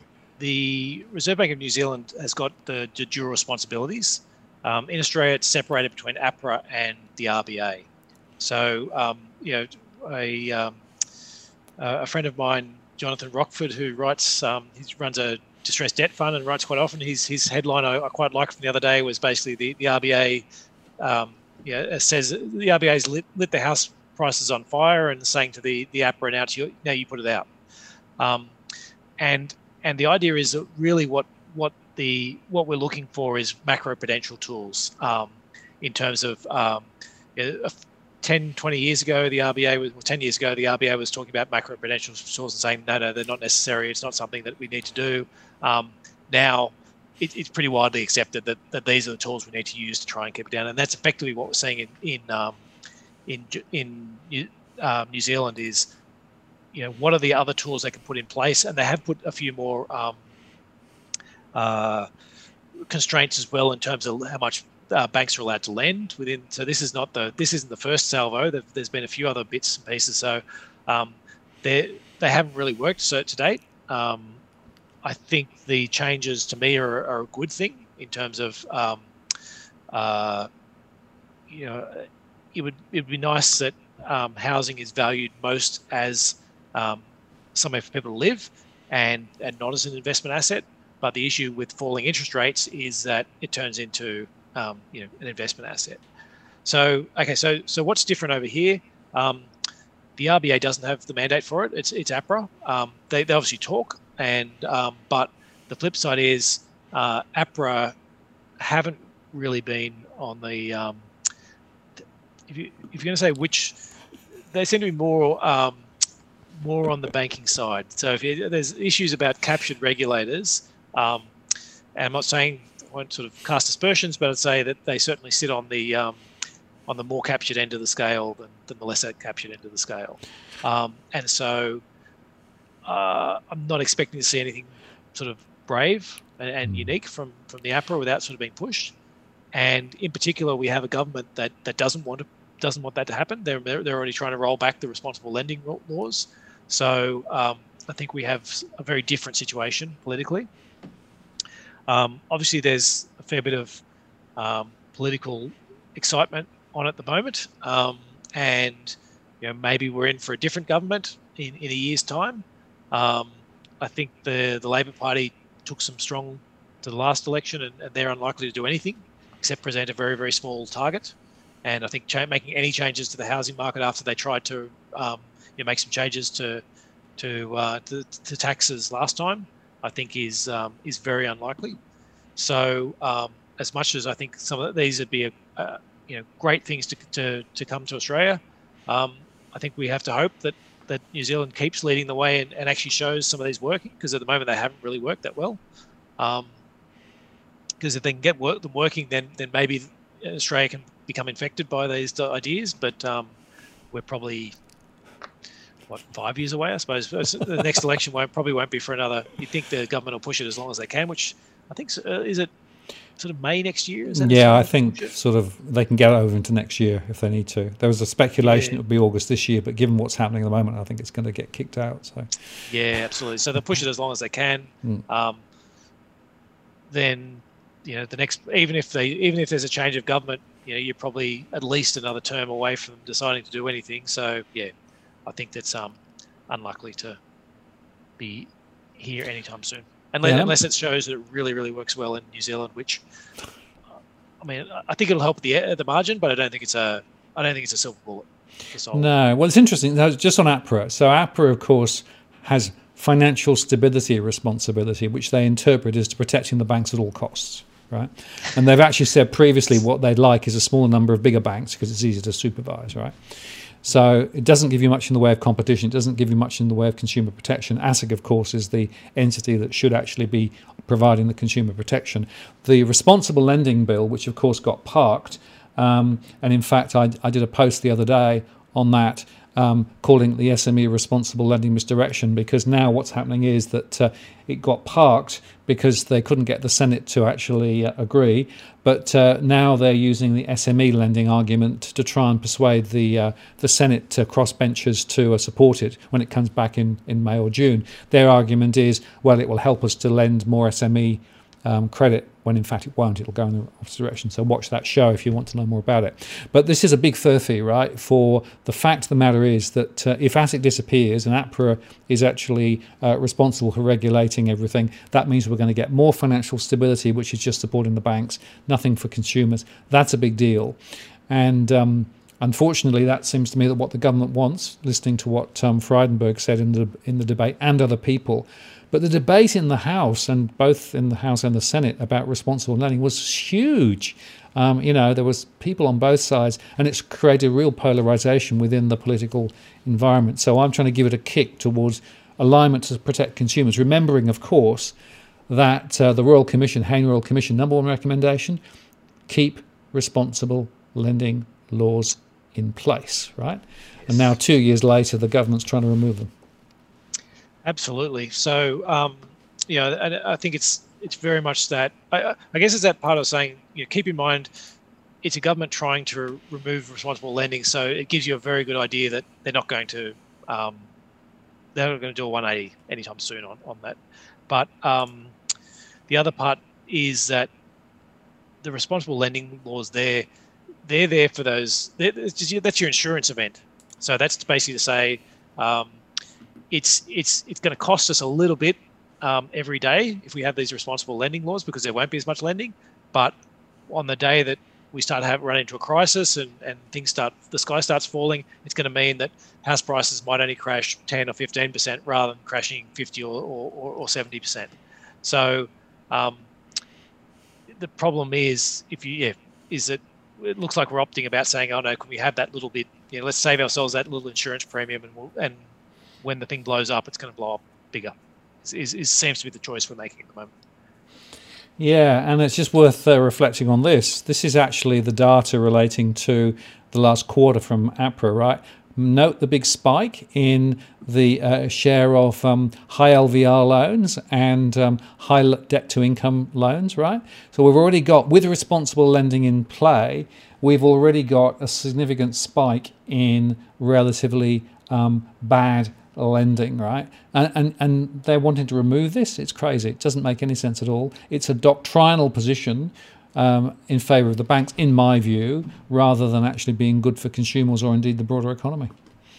the Reserve Bank of New Zealand has got the de jure responsibilities. Um, in Australia, it's separated between APRA and the R B A. So, um, you know, a, um, a friend of mine, Jonathan Rockford, who writes, um, he runs a distressed debt fund and writes quite often. His his headline I, I quite liked from the other day was basically the, the R B A um, yeah, says the R B A's lit, lit the house prices on fire and saying to the, the APRA, now, to you, now you put it out. Um, and And the idea is that really what what the what we're looking for is macroprudential tools um, in terms of um, you know, ten, twenty years ago, the R B A was, well, ten years ago, the R B A was talking about macroprudential tools and saying, no, no, they're not necessary. It's not something that we need to do. Um, now, it, it's pretty widely accepted that, that these are the tools we need to use to try and keep it down. And that's effectively what we're seeing in in um, in, in uh, New Zealand is, you know, what are the other tools they can put in place? And they have put a few more um, uh, constraints as well in terms of how much uh, banks are allowed to lend within. So this is not the this isn't the first salvo. There's been a few other bits and pieces. So um, they they haven't really worked so to date. Um, I think the changes to me are, are a good thing in terms of um, uh, you know, it would it would be nice that um, housing is valued most as Um, somewhere for people to live and, and not as an investment asset. But the issue with falling interest rates is that it turns into um, you know, an investment asset. So, okay, so so what's different over here? Um, the R B A doesn't have the mandate for it. It's it's APRA. Um, they, they obviously talk, and um, but the flip side is uh, APRA haven't really been on the. Um, if you if you're going to say which, they seem to be more um, more on the banking side. So if you, there's issues about captured regulators, um, and I'm not saying I won't sort of cast aspersions, but I'd say that they certainly sit on the um, on the more captured end of the scale than, than the less captured end of the scale. Um, and so uh, I'm not expecting to see anything sort of brave and, and mm. unique from, from the APRA without sort of being pushed. And in particular, we have a government that, that doesn't want to doesn't want that to happen. They're they're already trying to roll back the responsible lending laws. So um, I think we have a very different situation politically. Um, obviously, there's a fair bit of um, political excitement on at the moment, um, and you know maybe we're in for a different government in, in a year's time. Um, I think the the Labor Party took some strong to the last election, and, and they're unlikely to do anything except present a very very small target. And I think cha- making any changes to the housing market after they tried to um, you know, make some changes to to, uh, to to taxes last time, I think is um, is very unlikely. So um, as much as I think some of these would be a, uh, you know great things to to, to come to Australia, um, I think we have to hope that that New Zealand keeps leading the way and, and actually shows some of these working, because at the moment they haven't really worked that well. Um, because if they can get work, them working, then then maybe Australia can become infected by these ideas, but um, we're probably what five years away, I suppose. The next election won't probably won't be for another. You think the government will push it as long as they can, which I think uh, is it sort of May next year? Is that yeah, I think sort of they can get over into next year if they need to. There was a speculation yeah. it would be August this year, but given what's happening at the moment, I think it's going to get kicked out. So yeah, absolutely. So they'll push it as long as they can. Mm. Um, then you know the next, even if they even if there's a change of government, you know, you're probably at least another term away from deciding to do anything. So, yeah, I think that's um, unlikely to be here anytime soon. Unless, yeah. unless it shows that it really, really works well in New Zealand, which, I mean, I think it'll help at the, at the margin, but I don't think it's a, I don't think it's a silver bullet. No, well, it's interesting. Just on APRA. So APRA, of course, has financial stability responsibility, which they interpret as to protecting the banks at all costs. Right, and they've actually said previously what they'd like is a smaller number of bigger banks because it's easier to supervise. Right, so it doesn't give you much in the way of competition. It doesn't give you much in the way of consumer protection. ASIC, of course, is the entity that should actually be providing the consumer protection. The responsible lending bill, which of course got parked, um, and in fact I, I did a post the other day on that. Um, calling the S M E responsible lending misdirection, because now what's happening is that uh, it got parked because they couldn't get the Senate to actually uh, agree, but uh, now they're using the S M E lending argument to try and persuade the uh, the Senate to crossbenchers to uh, support it when it comes back in, in May or June. Their argument is, well, it will help us to lend more S M E Um, credit, when in fact it won't. It'll go in the opposite direction. So watch that show if you want to know more about it. But this is a big furphy, right? For the fact of the matter is that uh, if ASIC disappears and APRA is actually uh, responsible for regulating everything, that means we're going to get more financial stability, which is just supporting the banks, nothing for consumers. That's a big deal. And um, unfortunately, that seems to me that what the government wants, listening to what um, Frydenberg said in the in the debate and other people. But the debate in the House, and both in the House and the Senate, about responsible lending was huge. Um, you know, there was people on both sides, and it's created real polarization within the political environment. So I'm trying to give it a kick towards alignment to protect consumers, remembering, of course, that uh, the Royal Commission, Hayne Royal Commission, number one recommendation, keep responsible lending laws in place, right? Yes. And now two years later, the government's trying to remove them. Absolutely. So, um, you know, I, I think it's it's very much that. I, I guess it's that part of saying, you know, keep in mind, it's a government trying to remove responsible lending, so it gives you a very good idea that they're not going to um, they're not going to do a one eighty anytime soon on on that. But um, the other part is that the responsible lending laws there, they're there for those. Just, that's your insurance event. So that's basically to say. Um, It's it's it's going to cost us a little bit um, every day if we have these responsible lending laws, because there won't be as much lending. But on the day that we start to have run into a crisis and, and things start, the sky starts falling, it's going to mean that house prices might only crash ten or fifteen percent rather than crashing fifty or, or, or seventy percent. So um, the problem is if you yeah is that it looks like we're opting about saying, oh no, can we have that little bit? You know, let's save ourselves that little insurance premium, and we'll, and when the thing blows up, it's going to blow up bigger. Is, is seems to be the choice we're making at the moment. Yeah, and it's just worth uh, reflecting on this. This is actually the data relating to the last quarter from APRA, right? Note the big spike in the uh, share of um, high L V R loans and um, high debt-to-income loans, right? So we've already got, with responsible lending in play, we've already got a significant spike in relatively um, bad lending, right? And, and and they're wanting to remove this. It's crazy. It doesn't make any sense at all. It's a doctrinal position um, in favour of the banks, in my view, rather than actually being good for consumers or indeed the broader economy.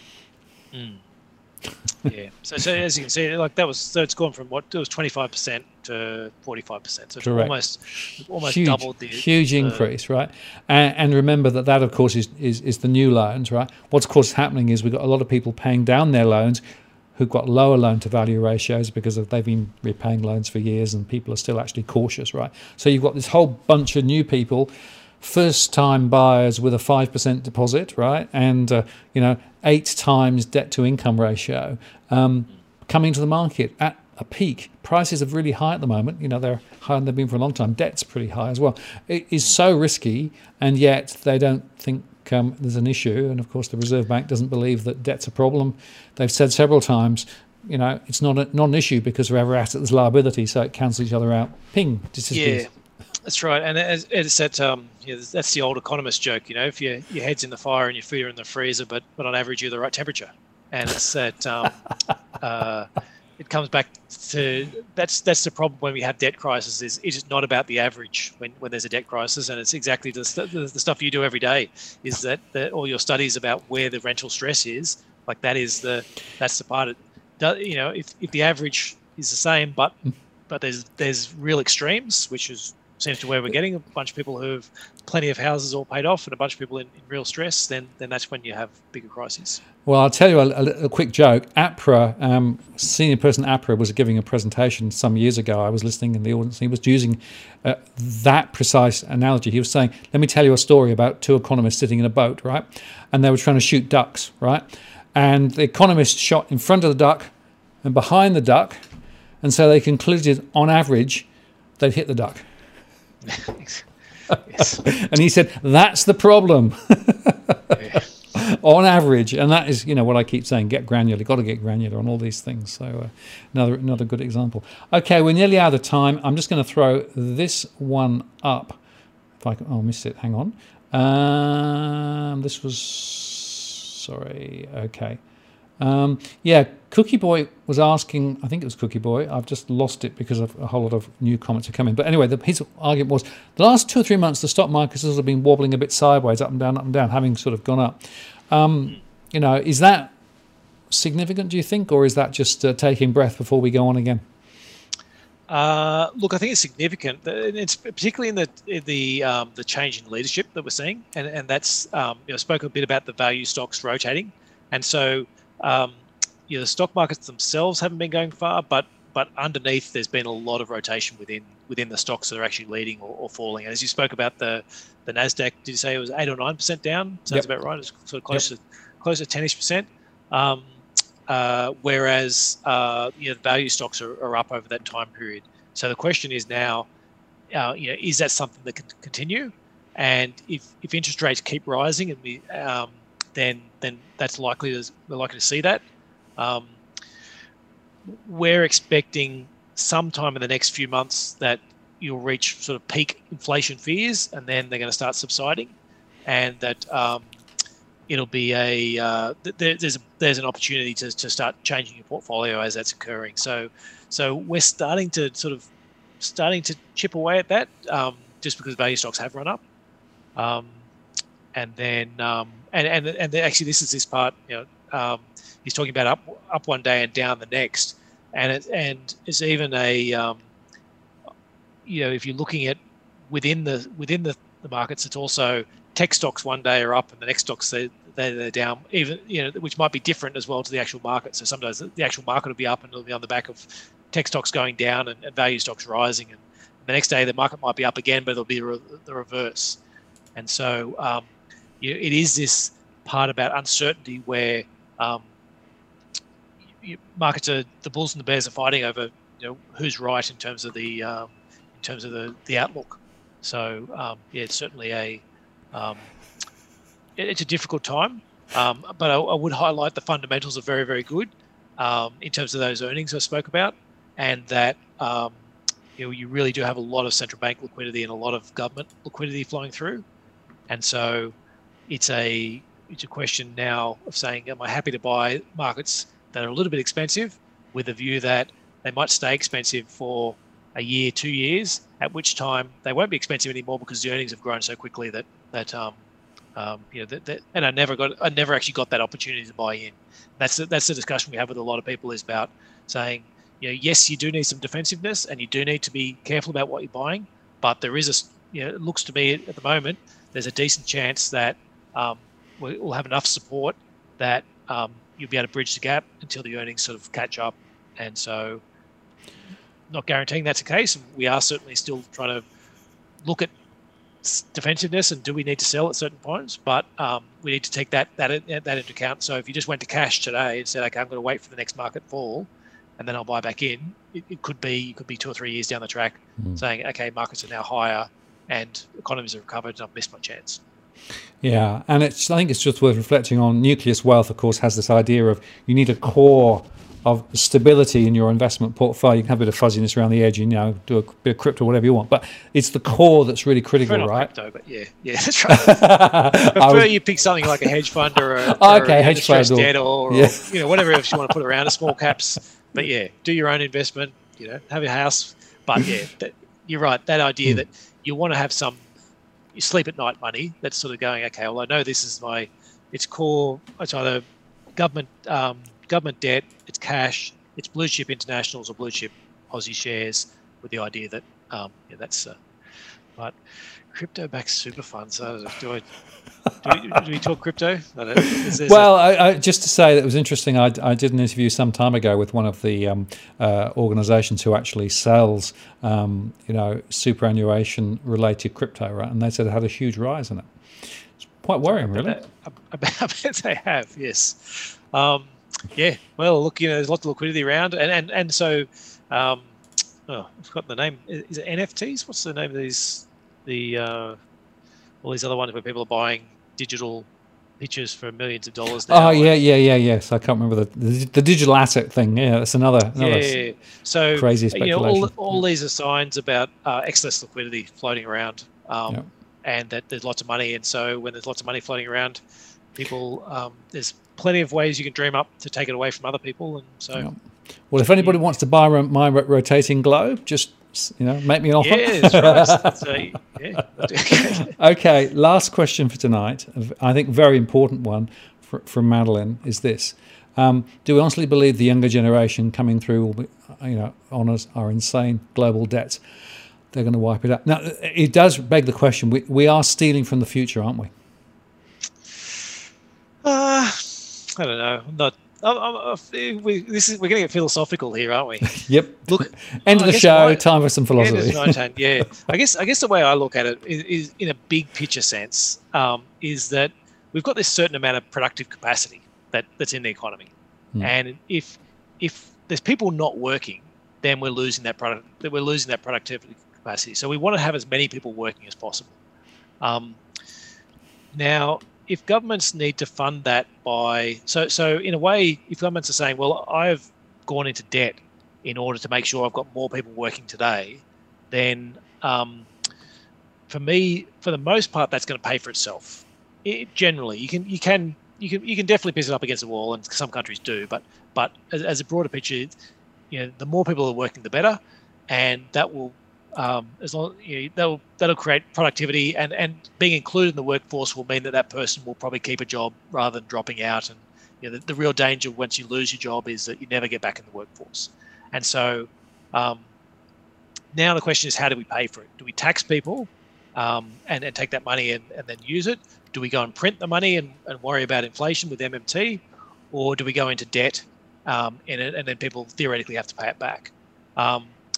Mm. Yeah. So, so as you can see, like that was so it's gone from what it was twenty-five percent to forty-five percent. So it's Correct. almost almost huge, doubled the huge the, increase, right? And, and remember that that of course is, is is the new loans, right? What's of course happening is we've got a lot of people paying down their loans who've got lower loan to value ratios because of, they've been repaying loans for years, and people are still actually cautious, right? So you've got this whole bunch of new people, first time buyers with a five percent deposit, right? And uh, you know, eight times debt to income ratio um, coming to the market at a peak. Prices are really high at the moment. You know, they're higher than they've been for a long time. Debt's pretty high as well. It is so risky, and yet they don't think um, there's an issue. And of course, the Reserve Bank doesn't believe that debt's a problem. They've said several times, you know, it's not, a, not an issue because wherever asset there's liability, so it cancels each other out. Ping, disappears. Yeah. That's right, and as it's that um, yeah, that's the old economist joke. You know, if your your head's in the fire and your feet are in the freezer, but but on average you're the right temperature, and it's that um, uh, it comes back to that's that's the problem when we have debt crisis. Is it's not about the average when, when there's a debt crisis, and it's exactly the, the, the stuff you do every day. Is that, that all your studies about where the rental stress is, like that is the that's the part. Of, you know, if if the average is the same, but but there's there's real extremes, which is seems to where we're getting a bunch of people who have plenty of houses all paid off and a bunch of people in, in real stress, then then that's when you have bigger crises. Well, I'll tell you a, a, a quick joke. APRA, um, senior person at APRA was giving a presentation some years ago. I was listening in the audience. He was using uh, that precise analogy. He was saying, let me tell you a story about two economists sitting in a boat, right? And they were trying to shoot ducks, right? And the economist shot in front of the duck and behind the duck. And so they concluded, on average, they'd hit the duck. Yes. And he said, that's the problem. Yeah. On average. And that is, you know, what I keep saying, get granular. Got to get granular on all these things. So uh, another another good example. Okay, we're nearly out of time. I'm just going to throw this one up. If I can, oh, I missed it. Hang on. Um, this was, sorry. Okay. Um, yeah, Cookie Boy was asking, I think it was Cookie Boy, I've just lost it because of a whole lot of new comments have come in. But anyway, the, his argument was, the last two or three months, the stock market has been wobbling a bit sideways, up and down, up and down, having sort of gone up. Um, you know, is that significant, do you think, or is that just uh, taking breath before we go on again? Uh, look, I think it's significant. It's particularly in the in the um, the change in leadership that we're seeing, and and that's um, you know, spoke a bit about the value stocks rotating, and so. Um, you know, the stock markets themselves haven't been going far, but but underneath there's been a lot of rotation within within the stocks that are actually leading or, or falling. And as you spoke about the the Nasdaq, did you say it was eight or nine percent down? Sounds yep. about right. It's sort of close yep. to close to ten-ish percent. Um, uh, whereas uh, you know, the value stocks are, are up over that time period. So the question is now, uh, you know, is that something that can continue? And if if interest rates keep rising, and we um, then then that's likely to, we're likely to see that. Um, we're expecting sometime in the next few months that you'll reach sort of peak inflation fears, and then they're going to start subsiding, and that um, it'll be a uh, th- there's a, there's an opportunity to, to start changing your portfolio as that's occurring. So so we're starting to sort of starting to chip away at that, um, just because value stocks have run up. Um, and then um, and and and actually this is this part, you know, um, he's talking about up up one day and down the next, and it and it's even a um, you know, if you're looking at within the within the, the markets, it's also tech stocks one day are up and the next stocks they they're down, even, you know, which might be different as well to the actual market. So sometimes the actual market will be up and it'll be on the back of tech stocks going down and, and value stocks rising, and The next day, the market might be up again, but it'll be re- the reverse. And so um, you, it is this part about uncertainty where um, you, markets are, the bulls and the bears are fighting over, you know, who's right in terms of the um, in terms of the, the outlook. So um, yeah, it's certainly a um, it, it's a difficult time, um, but I, I would highlight the fundamentals are very very good um, in terms of those earnings I spoke about, and that um, you know you really do have a lot of central bank liquidity and a lot of government liquidity flowing through, and so it's a it's a question now of saying, am I happy to buy markets that are a little bit expensive with a view that they might stay expensive for a year, two years, at which time they won't be expensive anymore because the earnings have grown so quickly that that um, um, you know that, that and I never got I never actually got that opportunity to buy in. That's the, that's the discussion we have with a lot of people, is about saying, you know, yes, you do need some defensiveness and you do need to be careful about what you're buying, but there is a, you know, it looks to me at the moment there's a decent chance that um, we'll have enough support that um, you'll be able to bridge the gap until the earnings sort of catch up. And so, not guaranteeing that's the case. We are certainly still trying to look at defensiveness and do we need to sell at certain points, but um, we need to take that that that into account. So if you just went to cash today and said, okay, I'm going to wait for the next market fall and then I'll buy back in, it, it could be it could be two or three years down the track, mm. saying, okay, markets are now higher and economies have recovered and I've missed my chance. Yeah, and it's I think it's just worth reflecting on. Nucleus Wealth, of course, has this idea of you need a core of stability in your investment portfolio. You can have a bit of fuzziness around the edge, you know, do a bit of crypto, whatever you want, but it's the core that's really critical, not right? Crypto, but yeah, yeah, that's right. I prefer was... you pick something like a hedge fund or a, oh, or okay, a hedge fund, debt or, yeah. or you know whatever else you want to put around a small caps. But yeah, do your own investment. You know, have your house. But yeah, that, you're right. That idea mm. that you want to have some. You sleep at night money that's sort of going, okay, well, I know this is my, it's core, it's either government um, government debt, it's cash, it's blue chip internationals or blue chip Aussie shares, with the idea that, um, yeah, that's, uh, but crypto-backed super funds, uh, do I, do we, do we talk crypto? I don't, is, is well, I, I, just to say that it was interesting, I, I did an interview some time ago with one of the um, uh, organisations who actually sells, um, you know, superannuation-related crypto, right? And they said it had a huge rise in it. It's quite worrying, really. I bet, I bet they have, yes. Um, yeah, well, look, you know, there's lots of liquidity around, and and, and so, um, oh, I've forgotten the name. Is, is it N F Ts? What's the name of these? The uh, all these other ones where people are buying digital pictures for millions of dollars now. Oh yeah, yeah, yeah, yes. I can't remember the the, the digital asset thing. Yeah, that's another, another yeah. So crazy speculation. You know, all, all these are signs about uh, excess liquidity floating around, um, yep. and that there's lots of money. And so when there's lots of money floating around, people um, there's plenty of ways you can dream up to take it away from other people. And so, yep. well, if anybody yeah. wants to buy my rotating globe, just. You know, make me an offer. Yeah, that's right. That's a, yeah. Okay, last question for tonight. I think very important one for, from Madeline is this: um, do we honestly believe the younger generation coming through will be, you know, on us our insane global debts? They're going to wipe it out. Now, it does beg the question: we we are stealing from the future, aren't we? Uh, I don't know. I'm not. I'm, I'm, we, this is, we're going to get philosophical here, aren't we? Yep. Look, end of the show. My, time for some philosophy. Yeah, yeah. I guess I guess the way I look at it is, is in a big picture sense, um, is that we've got this certain amount of productive capacity that, that's in the economy, hmm. and if if there's people not working, then we're losing that product. That we're losing that productivity capacity. So we want to have as many people working as possible. Um, now. If governments need to fund that by so so in a way, if governments are saying, well, I've gone into debt in order to make sure I've got more people working today, then um, for me, for the most part, that's going to pay for itself. It, generally, you can you can you can you can definitely piss it up against the wall, and some countries do. But but as, as a broader picture, you know, the more people are working, the better, and that will. Um, as long you know, that'll that'll create productivity, and, and being included in the workforce will mean that that person will probably keep a job rather than dropping out. And you know, the, the real danger once you lose your job is that you never get back in the workforce. And so um, now the question is, how do we pay for it? Do we tax people um, and, and take that money and, and then use it? Do we go and print the money and, and worry about inflation with M M T, or do we go into debt um, in it and then people theoretically have to pay it back? Um,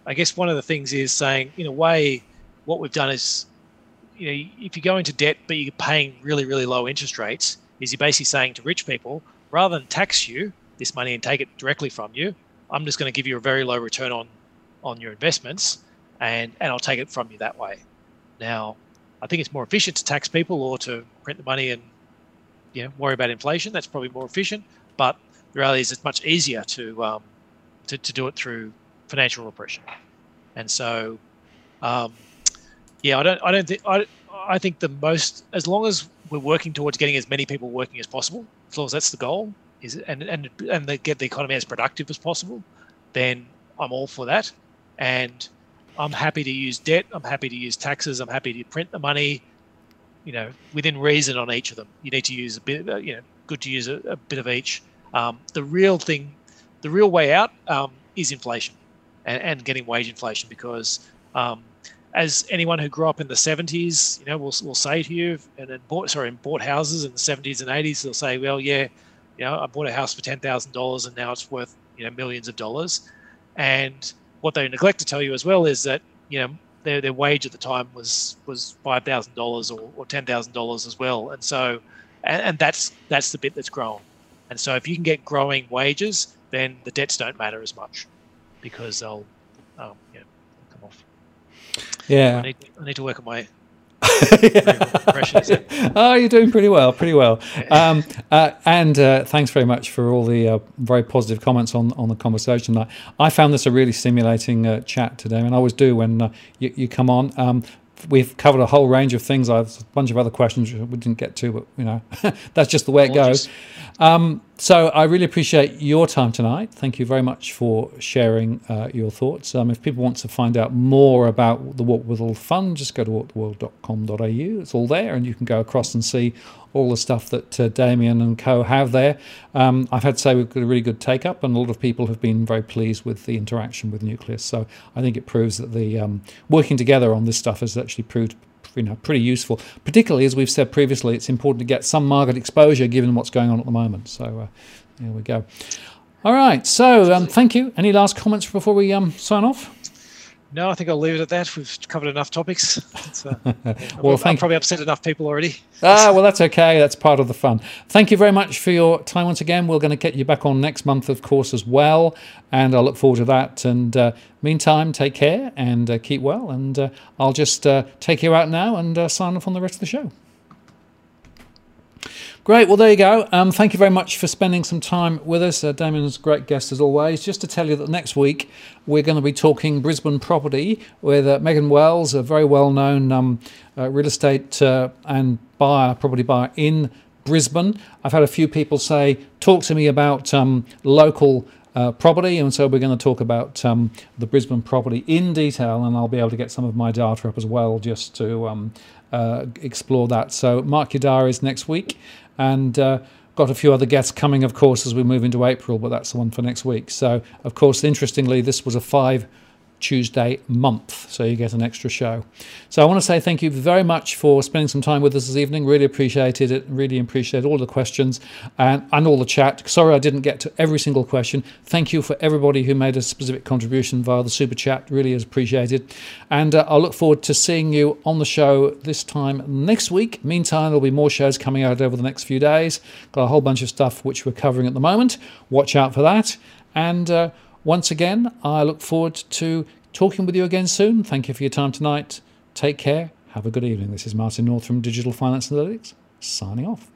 I guess one of the things is saying, in a way, what we've done is, you know, if you go into debt but you're paying really, really low interest rates, is you're basically saying to rich people, rather than tax you this money and take it directly from you, I'm just going to give you a very low return on, on your investments, and, and I'll take it from you that way. Now, I think it's more efficient to tax people or to print the money and, you know, worry about inflation. That's probably more efficient. But the reality is it's much easier to um, to, to do it through financial repression. And so, um, yeah, I don't, I don't think, I, I think the most, as long as we're working towards getting as many people working as possible, as long as that's the goal, is and and and they get the economy as productive as possible, then I'm all for that. And I'm happy to use debt. I'm happy to use taxes. I'm happy to print the money, you know, within reason on each of them. You need to use a bit, you know, good to use a, a bit of each. Um, the real thing, the real way out um, is inflation and, and getting wage inflation, because um, as anyone who grew up in the seventies, you know, will will say to you, and then bought, sorry, bought houses in the seventies and eighties, they'll say, well, yeah, you know, I bought a house for ten thousand dollars and now it's worth, you know, millions of dollars. And what they neglect to tell you as well is that, you know, their their wage at the time was was five thousand dollars or, or ten thousand dollars as well. And so, and, and that's that's the bit that's grown. And so if you can get growing wages, then the debts don't matter as much, because they'll, um, you know, come off. Yeah. I need, I need to work on my oh, you're doing pretty well, pretty well. Um, uh, and uh, thanks very much for all the uh, very positive comments on, on the conversation. I, I found this a really stimulating uh, chat today, and I always do when uh, you, you come on. Um, we've covered a whole range of things. I have a bunch of other questions we didn't get to, but you know, that's just the way it goes. Um, so I really appreciate your time tonight. Thank you very much for sharing uh, your thoughts. Um, if people want to find out more about the Walk the World Fund, just go to walk the world dot com dot a u. It's all there, and you can go across and see all the stuff that uh, Damien and co have there. Um, I've had to say we've got a really good take-up, and a lot of people have been very pleased with the interaction with Nucleus. So I think it proves that the um, working together on this stuff has actually proved, you know, pretty useful. Particularly, as we've said previously, it's important to get some market exposure given what's going on at the moment. So uh, there we go. All right. So um, thank you. Any last comments before we um, sign off? No, I think I'll leave it at that. We've covered enough topics. Uh, yeah, well, I've probably upset enough people already. Ah, well, that's okay. That's part of the fun. Thank you very much for your time once again. We're going to get you back on next month, of course, as well. And I look forward to that. And uh, meantime, take care and uh, keep well. And uh, I'll just uh, take you out now and uh, sign off on the rest of the show. Great. Well, there you go. Um, thank you very much for spending some time with us. Uh, Damien's a great guest as always. Just to tell you that next week we're going to be talking Brisbane property with uh, Megan Wells, a very well-known um, uh, real estate uh, and buyer, property buyer in Brisbane. I've had a few people say, talk to me about um, local uh, property, and so we're going to talk about um, the Brisbane property in detail, and I'll be able to get some of my data up as well just to um, uh, explore that. So mark your diaries next week. And uh, got a few other guests coming, of course, as we move into April, but that's the one for next week. So, of course, interestingly, this was a five Tuesday month, so you get an extra show. So I want to say thank you very much for spending some time with us this evening. Really appreciated it. Really appreciate all the questions and, and all the chat. Sorry I didn't get to every single question. Thank you for everybody who made a specific contribution via the super chat. Really is appreciated. And uh, I'll look forward to seeing you on the show this time next week. Meantime, there'll be more shows coming out over the next few days. Got a whole bunch of stuff which we're covering at the moment. Watch out for that. And uh, once again, I look forward to talking with you again soon. Thank you for your time tonight. Take care. Have a good evening. This is Martin North from Digital Finance Analytics, signing off.